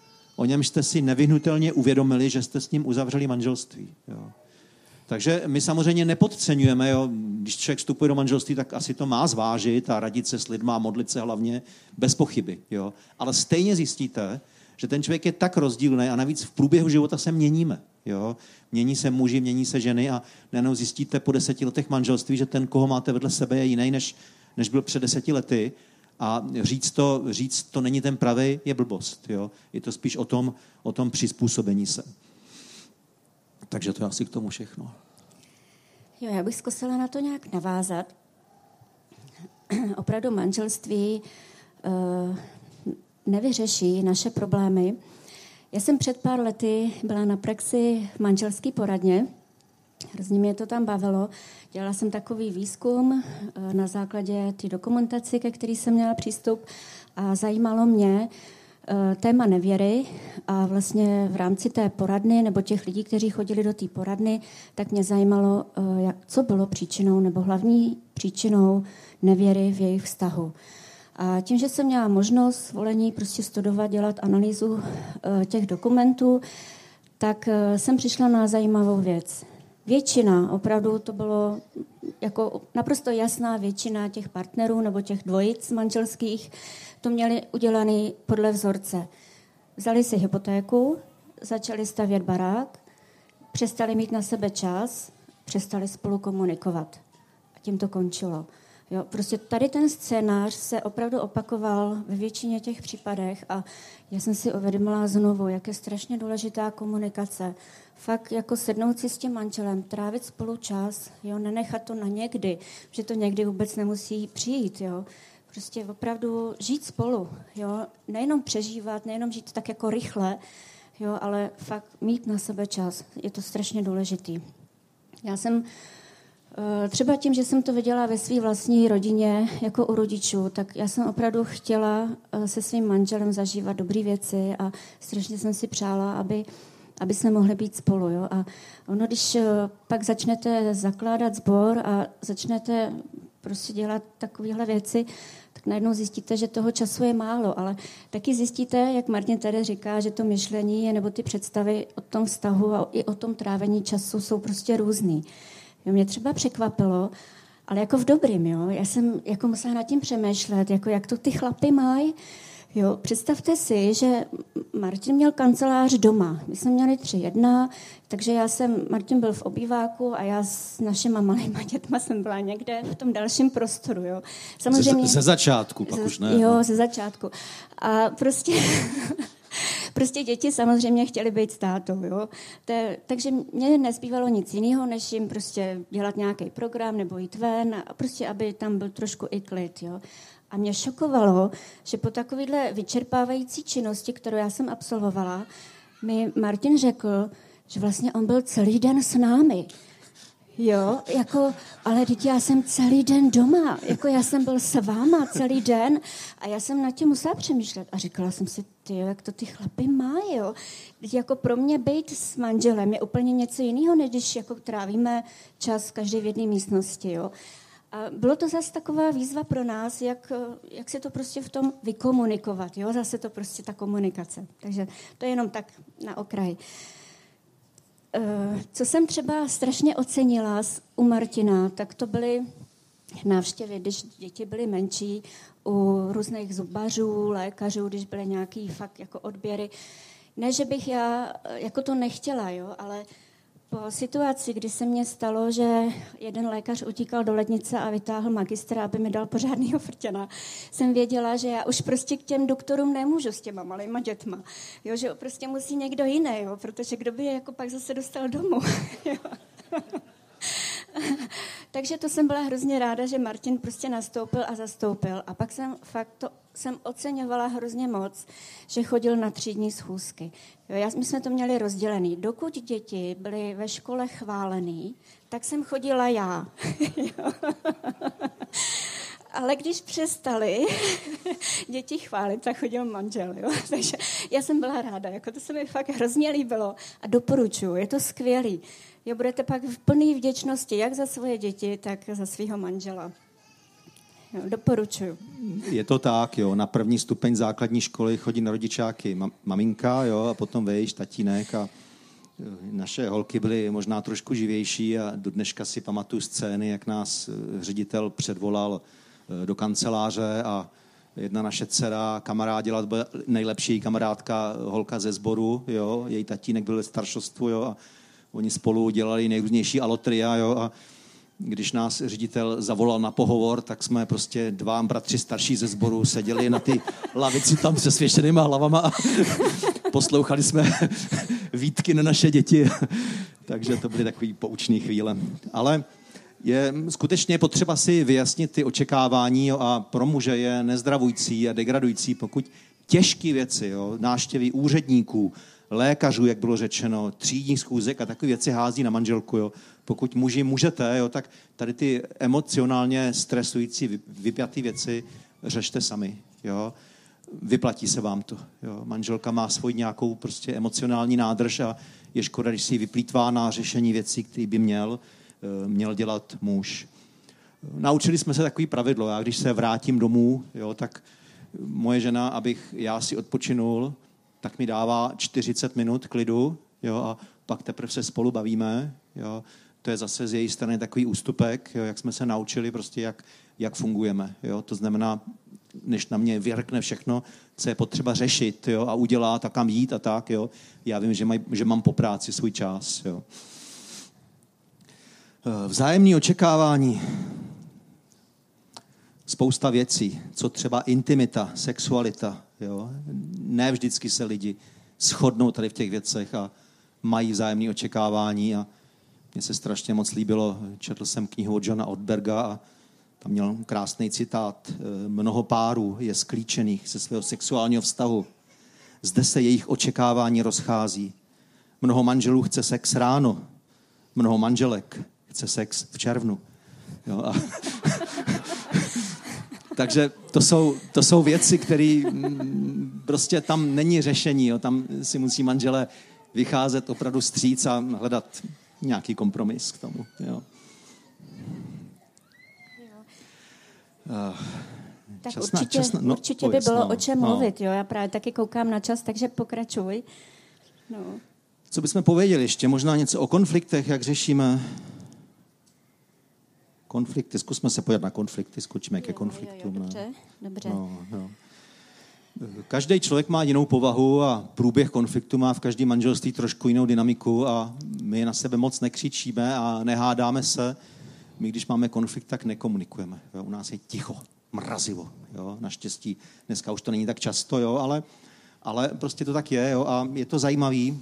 o němž jste si nevyhnutelně uvědomili, že jste s ním uzavřeli manželství. Jo. Takže my samozřejmě nepodceňujeme, jo. Když člověk vstupuje do manželství, tak asi to má zvážit a radit se s lidma, modlit se hlavně, bez pochyby. Jo. Ale stejně zjistíte, že ten člověk je tak rozdílný a navíc v průběhu života se měníme. Jo. Mění se muži, mění se ženy a najednou zjistíte po deseti letech manželství, že ten, koho máte vedle sebe, je jiný, než, než byl před deseti lety. A říct to, říct to není ten pravý, je blbost. Jo? Je to spíš o tom, o tom přizpůsobení se. Takže to je asi k tomu všechno. Jo, já bych zkusila na to nějak navázat. Opravdu manželství uh, nevyřeší naše problémy. Já jsem před pár lety byla na praxi v manželské poradně. Hrozně mě to tam bavilo. Dělala jsem takový výzkum na základě té dokumentace, ke který jsem měla přístup a zajímalo mě téma nevěry a vlastně v rámci té poradny nebo těch lidí, kteří chodili do té poradny, tak mě zajímalo, jak, co bylo příčinou nebo hlavní příčinou nevěry v jejich vztahu. A tím, že jsem měla možnost zvolení prostě studovat, dělat analýzu těch dokumentů, tak jsem přišla na zajímavou věc. Většina, opravdu to bylo jako naprosto jasná většina těch partnerů nebo těch dvojic manželských, to měli udělaný podle vzorce. Vzali si hypotéku, začali stavět barák, přestali mít na sebe čas, přestali spolu komunikovat. A tím to končilo. Jo, prostě tady ten scénář se opravdu opakoval ve většině těch případech a já jsem si uvědomila znovu, jak je strašně důležitá komunikace. Fakt jako sednout si s tím manželem, trávit spolu čas, jo, nenechat to na někdy, že to někdy vůbec nemusí přijít, jo. Prostě opravdu žít spolu, jo, nejenom přežívat, nejenom žít tak jako rychle, jo, ale fakt mít na sebe čas, je to strašně důležitý. Já jsem třeba tím, že jsem to viděla ve své vlastní rodině jako u rodičů, tak já jsem opravdu chtěla se svým manželem zažívat dobré věci a strašně jsem si přála, aby, aby jsme mohli být spolu. Jo? A ono, když pak začnete zakládat sbor a začnete prostě dělat takovéhle věci, tak najednou zjistíte, že toho času je málo, ale taky zjistíte, jak Martin tady říká, že to myšlení je, nebo ty představy o tom vztahu a i o tom trávení času jsou prostě různý. Jo, mě třeba překvapilo, ale jako v dobrým, jo. Já jsem jako musela nad tím přemýšlet, jako jak to ty chlapy mají. Jo, představte si, že Martin měl kancelář doma. My jsme měli tři jedna, takže já jsem, Martin byl v obýváku a já s našima malýma dětma jsem byla někde v tom dalším prostoru, jo. Samozřejmě, ze, ze začátku, pak ze, už ne. Jo, no. ze začátku. A prostě... Prostě děti samozřejmě chtěly být s tátou, jo. Te, takže mě nezbývalo nic jiného, než jim prostě dělat nějaký program nebo jít ven a prostě, aby tam byl trošku i klid, jo. A mě šokovalo, že po takovéhle vyčerpávající činnosti, kterou já jsem absolvovala, mi Martin řekl, že vlastně on byl celý den s námi. Jo, jako, ale teď já jsem celý den doma, jako já jsem byl s váma celý den a já jsem nad tím musela přemýšlet a říkala jsem si, tyjo, jak to ty chlapy mají, jo. Teď jako pro mě být s manželem je úplně něco jiného, než když jako trávíme čas každý v jedné místnosti, jo. A bylo to zase taková výzva pro nás, jak, jak se to prostě v tom vykomunikovat, jo, zase to prostě ta komunikace. Takže to je jenom tak na okraj. Co jsem třeba strašně ocenila u Martina, tak to byly návštěvy, když děti byly menší, u různých zubařů, lékařů, když byly nějaký fakt jako odběry. Ne, že bych já jako to nechtěla, jo, ale po situaci, kdy se mně stalo, že jeden lékař utíkal do lednice a vytáhl magistra, aby mi dal pořádnýho frtěna, jsem věděla, že já už prostě k těm doktorům nemůžu s těma malýma dětma. Jo, že prostě musí někdo jiný, jo, protože kdo by je jako pak zase dostal domů. Jo. Takže to jsem byla hrozně ráda, že Martin prostě nastoupil a zastoupil. A pak jsem fakt to jsem oceňovala hrozně moc, že chodil na třídní schůzky. Jo, já, my jsme to měli rozdělený. Dokud děti byly ve škole chválený, tak jsem chodila já. Ale když přestali děti chválit, tak chodil manžel. Jo? Takže já jsem byla ráda. Jako to se mi fakt hrozně líbilo a doporučuji. Je to skvělý. Jo, budete pak v plné vděčnosti jak za svoje děti, tak za svého manžela. Jo, doporučuji. Je to tak, jo. Na první stupeň základní školy chodí na rodičáky mam, maminka, jo, a potom vejš, tatínek a naše holky byly možná trošku živější a do dneška si pamatuju scény, jak nás ředitel předvolal do kanceláře a jedna naše dcera kamarádila, nejlepší kamarádka, holka ze sboru, jo, její tatínek byl ve staršostvu, jo, a oni spolu dělali nejrůznější alotria, jo, a když nás ředitel zavolal na pohovor, tak jsme prostě dva bratři starší ze sboru seděli na ty lavici tam se svěšenýma hlavama a poslouchali jsme výtky na naše děti. Takže to byly takový poučný chvíle. Ale je skutečně potřeba si vyjasnit ty očekávání a pro muže je nezdravující a degradující, pokud těžké věci, jo, návštěvy úředníků, lékařů, jak bylo řečeno, třídních schůzek a takové věci hází na manželku. Jo. Pokud muži můžete, jo, tak tady ty emocionálně stresující, vypjaté věci řešte sami. Jo. Vyplatí se vám to. Jo. Manželka má svoji nějakou prostě emocionální nádrž a je škoda, když si ji vyplýtvá na řešení věcí, které by měl, měl dělat muž. Naučili jsme se takový pravidlo. Já když se vrátím domů, jo, tak moje žena, abych já si odpočinul, tak mi dává čtyřicet minut klidu, jo, a pak teprve se spolu bavíme. Jo. To je zase z její strany takový ústupek, jo, jak jsme se naučili, prostě jak, jak fungujeme. Jo. To znamená, než na mě vyrkne všechno, co je potřeba řešit, jo, a udělat a kam jít a tak. Jo. Já vím, že, maj, že mám po práci svůj čas. Jo. Vzájemné očekávání. spousta věcí, co třeba intimita, sexualita. Jo? Ne vždycky se lidi shodnou tady v těch věcech a mají vzájemné očekávání a mně se strašně moc líbilo, četl jsem knihu od Johna Ortberga a tam měl krásný citát. Mnoho párů je sklíčených ze svého sexuálního vztahu. Zde se jejich očekávání rozchází. Mnoho manželů chce sex ráno, mnoho manželek chce sex v červnu. Jo, a takže to jsou, to jsou věci, které prostě tam není řešení. Jo. Tam si musí manželé vycházet opravdu vstříc a hledat nějaký kompromis k tomu. Jo. Uh, tak čas určitě, na, čas na, no, určitě by bylo no, o čem no. mluvit. Jo. Já právě taky koukám na čas, takže pokračuj. No. Co bychom pověděli ještě? Možná něco o konfliktech, jak řešíme konflikty. Zkusme se podívat na konflikty, skočíme ke konfliktům. Jo, jo, dobře, dobře. No, no. Každý člověk má jinou povahu a průběh konfliktu má v každém manželství trošku jinou dynamiku a my na sebe moc nekřičíme a nehádáme se. My, když máme konflikt, tak nekomunikujeme. Jo? U nás je ticho, mrazivo. Jo? Naštěstí dneska už to není tak často, jo? Ale, ale prostě to tak je. Jo? A je to zajímavý.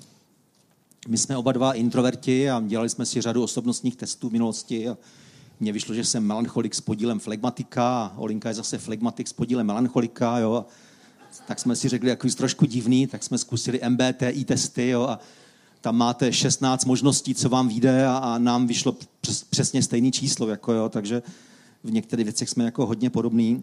My jsme oba dva introverti a dělali jsme si řadu osobnostních testů v minulosti a mně vyšlo, že jsem melancholik s podílem flegmatika a Olinka je zase flegmatik s podílem melancholika. Jo? Tak jsme si řekli, jako jsi trošku divný, tak jsme zkusili M B T I testy, jo? A tam máte šestnáct možností, co vám vyjde a, a nám vyšlo přes, přesně stejné číslo, jako, jo? Takže v některých věcech jsme jako hodně podobní.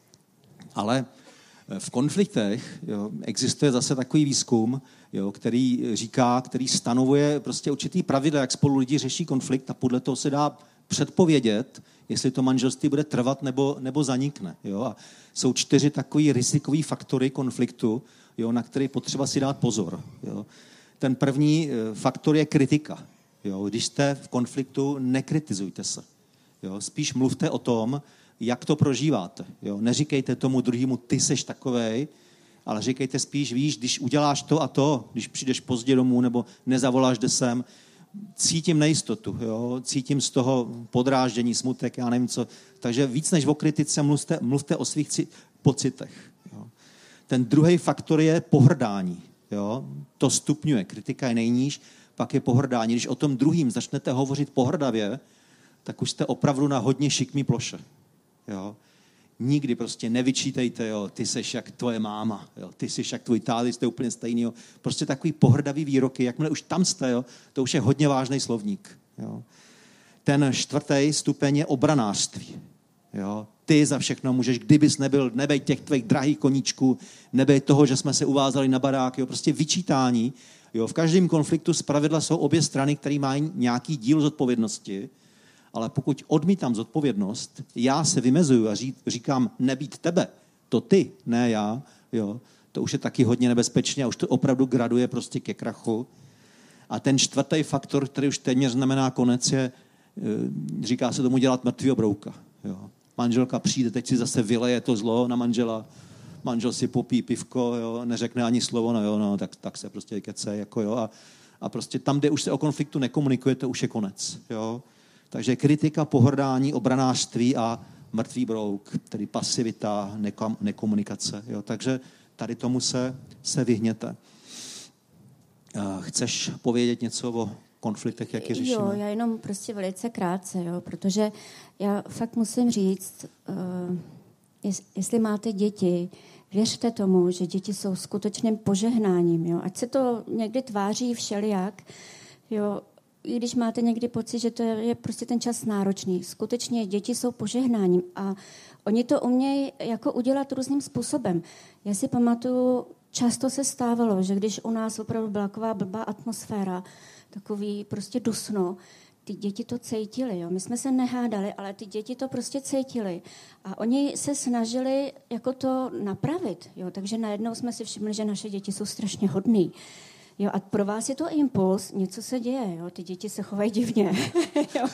Ale v konfliktech jo, existuje zase takový výzkum, jo, který říká, který stanovuje prostě určitý pravidla, jak spolu lidi řeší konflikt a podle toho se dá předpovědět, jestli to manželství bude trvat nebo, nebo zanikne. Jo? A jsou čtyři takový rizikový faktory konfliktu, jo, na který potřeba si dát pozor. Jo? Ten první faktor je kritika. Jo? Když jste v konfliktu, nekritizujte se. Jo? Spíš mluvte o tom, jak to prožíváte. Jo? Neříkejte tomu druhému, ty seš takovej, ale říkejte spíš, víš, když uděláš to a to, když přijdeš pozdě domů nebo nezavoláš desem, cítím nejistotu, jo? Cítím z toho podráždění, smutek, já nevím co. Takže víc než o kritice mluvte, mluvte o svých ci- pocitech. Jo? Ten druhý faktor je pohrdání. Jo? To stupňuje. Kritika je nejníž, pak je pohrdání. Když o tom druhým začnete hovořit pohrdavě, tak už jste opravdu na hodně šikmý ploše. Jo? Nikdy prostě nevyčítejte, jo, ty seš jak tvoje máma, jo, ty seš jak tvůj táta, jste úplně stejný. Jo. Prostě takový pohrdavý výroky, jakmile už tam jste, jo, to už je hodně vážný slovník. Jo. Ten čtvrtý stupeň je obranářství. Jo. Ty za všechno můžeš, kdybys nebyl, nebej těch tvých drahých koníčků, nebej toho, že jsme se uvázali na barák, jo, prostě vyčítání. Jo. V každém konfliktu zpravidla jsou obě strany, které mají nějaký díl zodpovědnosti. Ale pokud odmítám zodpovědnost, já se vymezuju a říkám nebýt tebe, to ty, ne já, jo, to už je taky hodně nebezpečně a už to opravdu graduje prostě ke krachu. A ten čtvrtý faktor, který už téměř znamená konec, je, říká se tomu dělat mrtvýho brouka. Jo. Manželka přijde, teď si zase vyleje to zlo na manžela, manžel si popí pivko, jo, neřekne ani slovo, no jo, no, tak, tak se prostě kece, jako jo, a, a prostě tam, kde už se o konfliktu nekomunikuje, to už je konec, jo. Takže kritika, pohrdání, obranářství a mrtvý brouk, tedy pasivita, nekom, nekomunikace. Jo. Takže tady tomu se, se vyhněte. Chceš povědět něco o konfliktech, jak je řešíme? Jo, já jenom prostě velice krátce, jo, protože já fakt musím říct, uh, jestli máte děti, věřte tomu, že děti jsou skutečným požehnáním. Jo. Ať se to někdy tváří všelijak, jo, i když máte někdy pocit, že to je prostě ten čas náročný. Skutečně děti jsou požehnáním a oni to umějí jako udělat různým způsobem. Já si pamatuju, často se stávalo, že když u nás opravdu byla taková blbá atmosféra, takový prostě dusno, ty děti to cítily. Jo. My jsme se nehádali, ale ty děti to prostě cítily. A oni se snažili jako to napravit. Jo. Takže najednou jsme si všimli, že naše děti jsou strašně hodný. Jo, a pro vás je to impuls, něco se děje, jo, ty děti se chovají divně. Jo.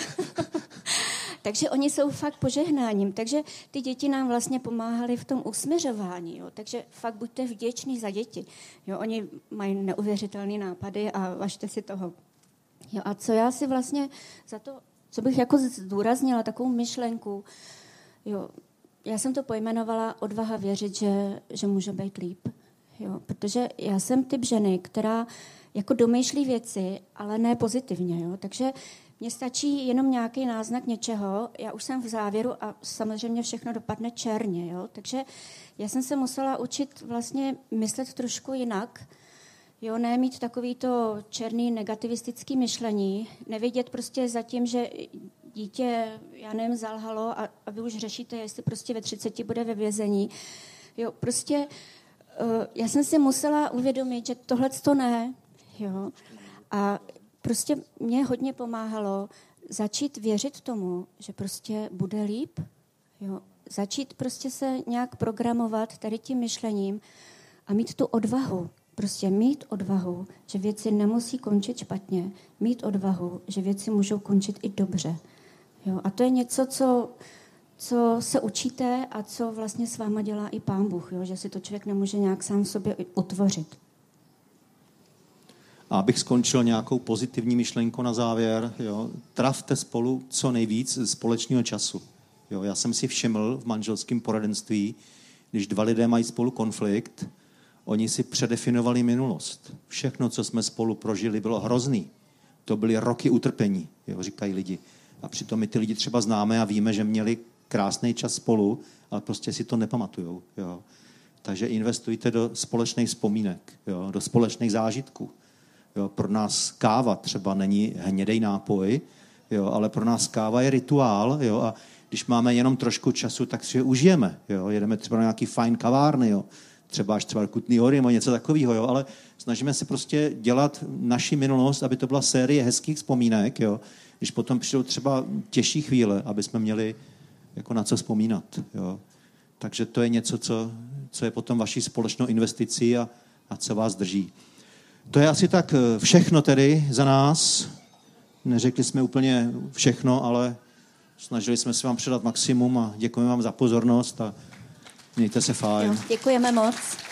Takže oni jsou fakt požehnáním, takže ty děti nám vlastně pomáhaly v tom usměřování, jo, takže fakt buďte vděční za děti. Jo, oni mají neuvěřitelné nápady a važte si toho. Jo, a co já si vlastně za to, co bych jako zdůraznila, takovou myšlenku, jo, já jsem to pojmenovala odvaha věřit, že, že může být líp. Jo? Protože já jsem typ ženy, která jako domýšlí věci, ale ne pozitivně. Jo? Takže mně stačí jenom nějaký náznak něčeho, já už jsem v závěru a samozřejmě všechno dopadne černě. Jo? Takže já jsem se musela učit vlastně myslet trošku jinak, jo? Ne mít takový to černý negativistický myšlení, nevědět prostě zatím, že dítě, já nevím, zalhalo a, a vy už řešíte, jestli prostě ve třiceti bude ve vězení. Jo? Prostě uh, já jsem si musela uvědomit, že tohleto ne. Jo? A prostě mě hodně pomáhalo začít věřit tomu, že prostě bude líp. Jo? Začít prostě se nějak programovat tady tím myšlením a mít tu odvahu. Prostě mít odvahu, že věci nemusí končit špatně. Mít odvahu, že věci můžou končit i dobře. Jo? A to je něco, co, co se učíte a co vlastně s váma dělá i Pán Bůh. Jo? Že si to člověk nemůže nějak sám sobě utvořit. A abych skončil nějakou pozitivní myšlenkou na závěr, jo, trávte spolu co nejvíc společného času. Jo, já jsem si všiml v manželském poradenství, když dva lidé mají spolu konflikt, oni si předefinovali minulost. Všechno, co jsme spolu prožili, bylo hrozný. To byly roky utrpení, jo, říkají lidi. A přitom my ty lidi třeba známe a víme, že měli krásný čas spolu, ale prostě si to nepamatujou. Jo. Takže investujte do společných vzpomínek, jo, do společných zážitků. Jo, pro nás káva třeba není hnědej nápoj, jo, ale pro nás káva je rituál, jo, a když máme jenom trošku času, tak si ho užijeme. Jo, jedeme třeba na nějaký fajn kavárny, jo, třeba až třeba Kutný Hory nebo něco takového, jo, ale snažíme se prostě dělat naši minulost, aby to byla série hezkých vzpomínek, jo, když potom přijdou třeba těžší chvíle, aby jsme měli jako na co vzpomínat. Jo. Takže to je něco, co, co je potom vaší společnou investicí a, a co vás drží. To je asi tak všechno tedy za nás. Neřekli jsme úplně všechno, ale snažili jsme se vám předat maximum a děkujeme vám za pozornost a mějte se fajn. Jo, děkujeme moc.